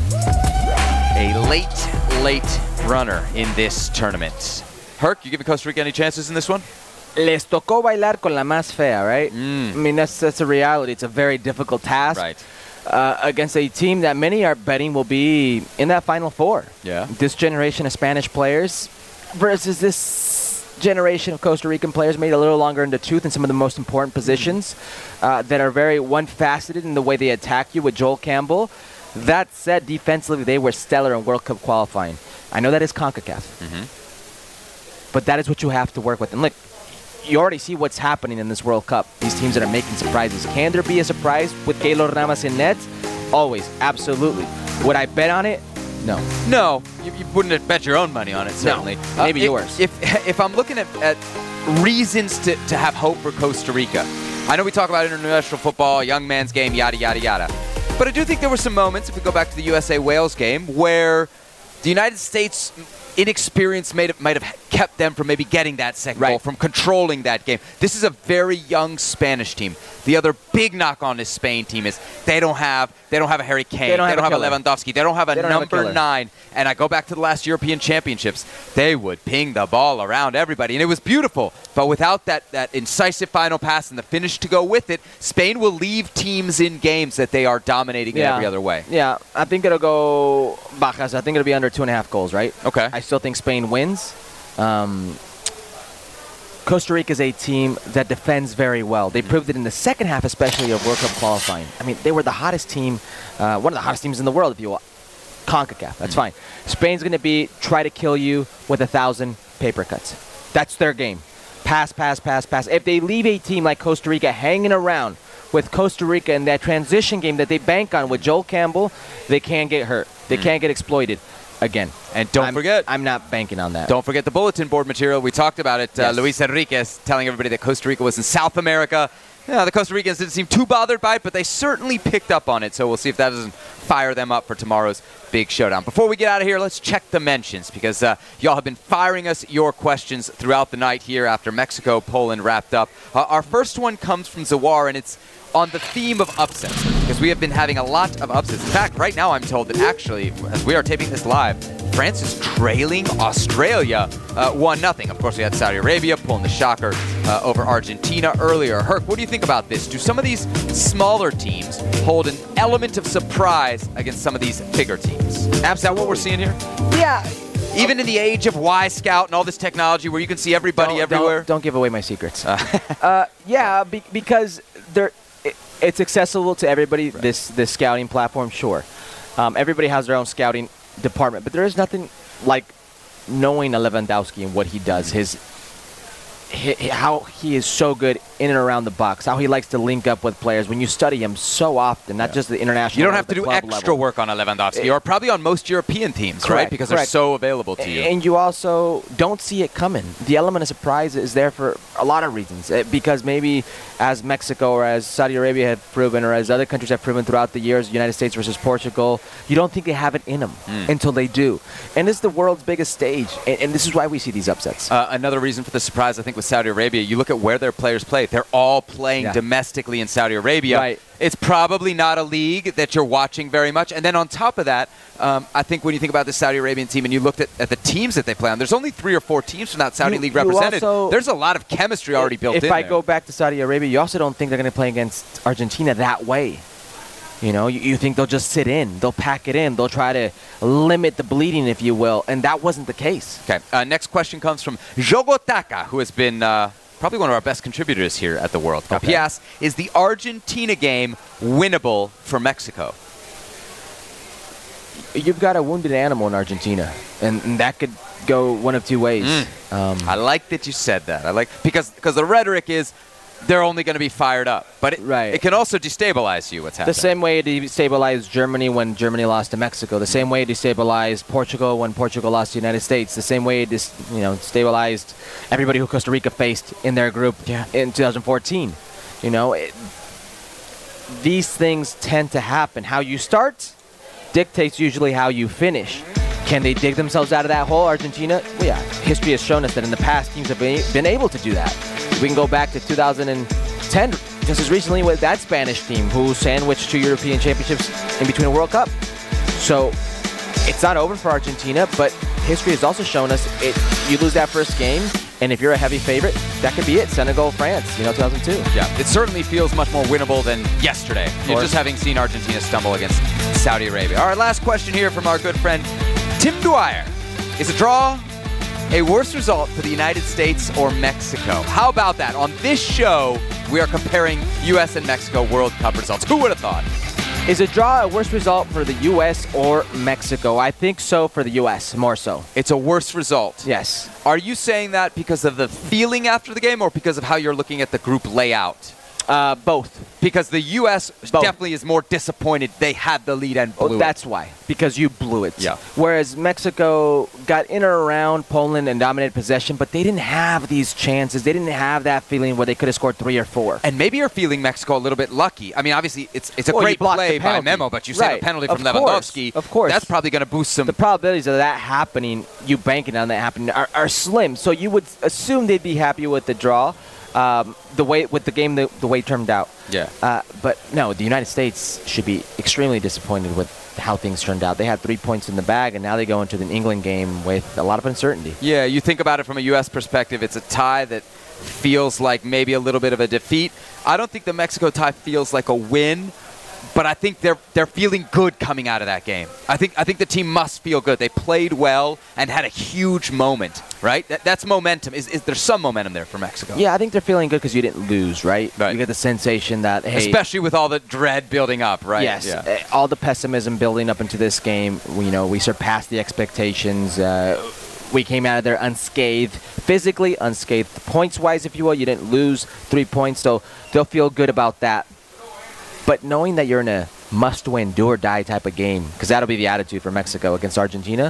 a late, late runner in this tournament. Herc, you giving Costa Rica any chances in this one? Les tocó bailar con la más fea, right? Mm. I mean, that's, that's a reality. It's a very difficult task. Right. Uh, against a team that many are betting will be in that Final Four. Yeah. This generation of Spanish players versus this generation of Costa Rican players made a little longer in the tooth in some of the most important positions uh, that are very one-faceted in the way they attack you with Joel Campbell. That said, defensively, they were stellar in World Cup qualifying. I know that is CONCACAF. Mm-hmm. But that is what you have to work with. And look, you already see what's happening in this World Cup. These teams that are making surprises. Can there be a surprise with Keylor Navas in net? Always. Absolutely. Would I bet on it? No. No. You, you wouldn't bet your own money on it, certainly. No. Maybe uh, yours. If, if if I'm looking at, at reasons to, to have hope for Costa Rica, I know we talk about international football, young man's game, yada, yada, yada. But I do think there were some moments, if we go back to the U S A-Wales game, where the United States inexperience might have, might have kept them from maybe getting that second right. goal, from controlling that game. This is a very young Spanish team. The other big knock on this Spain team is they don't have they don't have a Harry Kane, they don't have, they don't a, have a Lewandowski, they don't have a don't number have a nine. And I go back to the last European Championships, they would ping the ball around everybody, and it was beautiful. But without that that incisive final pass and the finish to go with it, Spain will leave teams in games that they are dominating yeah. in every other way. Yeah, I think it'll go bajas. I think it'll be under two and a half goals, right? Okay. I still think Spain wins. Um, Costa Rica is a team that defends very well. They proved it in the second half, especially of World Cup qualifying. I mean, they were the hottest team, uh, one of the hottest teams in the world, if you will. CONCACAF, that's fine. Spain's going to be try to kill you with a thousand paper cuts. That's their game. Pass, pass, pass, pass. If they leave a team like Costa Rica hanging around with Costa Rica in that transition game that they bank on with Joel Campbell, they can get hurt. They mm. can get exploited. Again. And don't I'm, forget, I'm not banking on that. Don't forget the bulletin board material. We talked about it. Yes. Uh, Luis Enriquez telling everybody that Costa Rica was in South America. Yeah, the Costa Ricans didn't seem too bothered by it, but they certainly picked up on it. So we'll see if that doesn't fire them up for tomorrow's big showdown. Before we get out of here, let's check the mentions because uh, y'all have been firing us your questions throughout the night here after Mexico, Poland wrapped up. Uh, our first one comes from Zawar, and it's on the theme of upsets, because we have been having a lot of upsets. In fact, right now I'm told that actually, as we are taping this live, France is trailing Australia uh, one nothing. Of course, we had Saudi Arabia pulling the shocker uh, over Argentina earlier. Herc, what do you think about this? Do some of these smaller teams hold an element of surprise against some of these bigger teams? Is that what we're seeing here? Yeah. Even in the age of Y-Scout and all this technology where you can see everybody don't, everywhere? Don't, don't give away my secrets. uh, yeah, be, because they're, it, it's accessible to everybody, right. this, this scouting platform, sure. Um, everybody has their own scouting department, but there is nothing like knowing Lewandowski and what he does, his, his how he is so good in and around the box, how he likes to link up with players. When you study him so often, not yeah. just the international. You don't have to do extra level. work on a Lewandowski, it, or probably on most European teams, correct, right? Because correct. they're so available to you. And you also don't see it coming. The element of surprise is there for a lot of reasons. Because maybe as Mexico or as Saudi Arabia have proven, or as other countries have proven throughout the years, United States versus Portugal, you don't think they have it in them mm. until they do. And this is the world's biggest stage, and, and this is why we see these upsets. Uh, another reason for the surprise, I think, with Saudi Arabia, you look at where their players play. They're all playing yeah. domestically in Saudi Arabia. Right. It's probably not a league that you're watching very much. And then on top of that, um, I think when you think about the Saudi Arabian team and you looked at, at the teams that they play on, there's only three or four teams from that Saudi you, league represented. Also, there's a lot of chemistry already built if in If I there. go back to Saudi Arabia, you also don't think they're going to play against Argentina that way. You know, you, you think they'll just sit in. They'll pack it in. They'll try to limit the bleeding, if you will. And that wasn't the case. Okay. Uh, next question comes from Jogotaka, who has been... Uh, probably one of our best contributors here at the World Cup. Okay. He asks, is the Argentina game winnable for Mexico? You've got a wounded animal in Argentina, and, and that could go one of two ways. Mm. Um, I like that you said that. I like because because the rhetoric is they're only going to be fired up, but it, right. it can also destabilize you. What's happening? The same way it destabilized Germany when Germany lost to Mexico. The same way it destabilized Portugal when Portugal lost to the United States. The same way it dis, you know stabilized everybody who Costa Rica faced in their group yeah. in two thousand fourteen. You know, it, these things tend to happen. How you start dictates usually how you finish. Can they dig themselves out of that hole, Argentina? Well, yeah, history has shown us that in the past, teams have been, been able to do that. We can go back to two thousand ten, just as recently with that Spanish team who sandwiched two European championships in between a World Cup. So it's not over for Argentina, but history has also shown us it. You lose that first game, and if you're a heavy favorite, that could be it. Senegal, France, you know, two thousand two. Yeah, it certainly feels much more winnable than yesterday. You're just having seen Argentina stumble against Saudi Arabia. All right, last question here from our good friend Tim Dwyer. Is a draw a worse result for the United States or Mexico? How about that? On this show, we are comparing U S and Mexico World Cup results. Who would have thought? Is a draw a worse result for the U S or Mexico? I think so for the U S, more so. It's a worse result? Yes. Are you saying that because of the feeling after the game or because of how you're looking at the group layout? Uh, both. Because the U S both. definitely is more disappointed they had the lead and blew oh, that's it. why. Because you blew it. Yeah. Whereas Mexico got in or around Poland and dominated possession, but they didn't have these chances. They didn't have that feeling where they could have scored three or four. And maybe you're feeling Mexico a little bit lucky. I mean, obviously, it's it's a well, great play by Memo, but you save right. a penalty from of Lewandowski. Course. Of course. That's probably going to boost some... The probabilities of that happening, you banking on that happening, are, are slim. So you would assume they'd be happy with the draw. Um, the way with the game, the, the way it turned out. Yeah. Uh, but no, the United States should be extremely disappointed with how things turned out. They had three points in the bag, and now they go into the England game with a lot of uncertainty. Yeah, you think about it from a U S perspective, it's a tie that feels like maybe a little bit of a defeat. I don't think the Mexico tie feels like a win, but I think they're they're feeling good coming out of that game. I think I think the team must feel good. They played well and had a huge moment, right? That, that's momentum. Is, is there some momentum there for Mexico? Yeah, I think they're feeling good because you didn't lose, right? Right. You get the sensation that, hey... Especially with all the dread building up, right? Yes. Yeah. Uh, all the pessimism building up into this game. You know, we surpassed the expectations. Uh, we came out of there unscathed, physically unscathed. Points-wise, if you will, you didn't lose three points, so they'll feel good about that. But knowing that you're in a must-win, do-or-die type of game, because that'll be the attitude for Mexico against Argentina,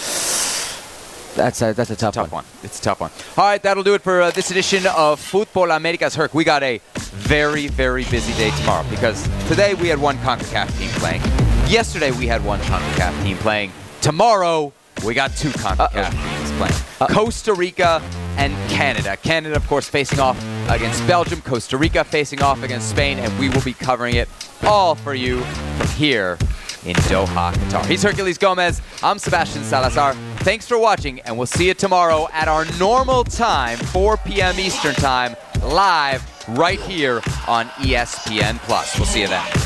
that's a, that's a tough, tough one. one. It's a tough one. All right, that'll do it for uh, this edition of Futbol Americas. Herc, we got a very, very busy day tomorrow because today we had one CONCACAF team playing. Yesterday we had one CONCACAF team playing. Tomorrow we got two CONCACAF Uh-oh. teams playing. Uh-oh. Costa Rica and Canada. Canada, of course, facing off against Belgium. Costa Rica facing off against Spain, and we will be covering it all for you from here in Doha, Qatar. He's Herculez Gomez. I'm Sebastian Salazar. Thanks for watching, and we'll see you tomorrow at our normal time, four p.m. Eastern Time, live right here on E S P N plus. We'll see you then.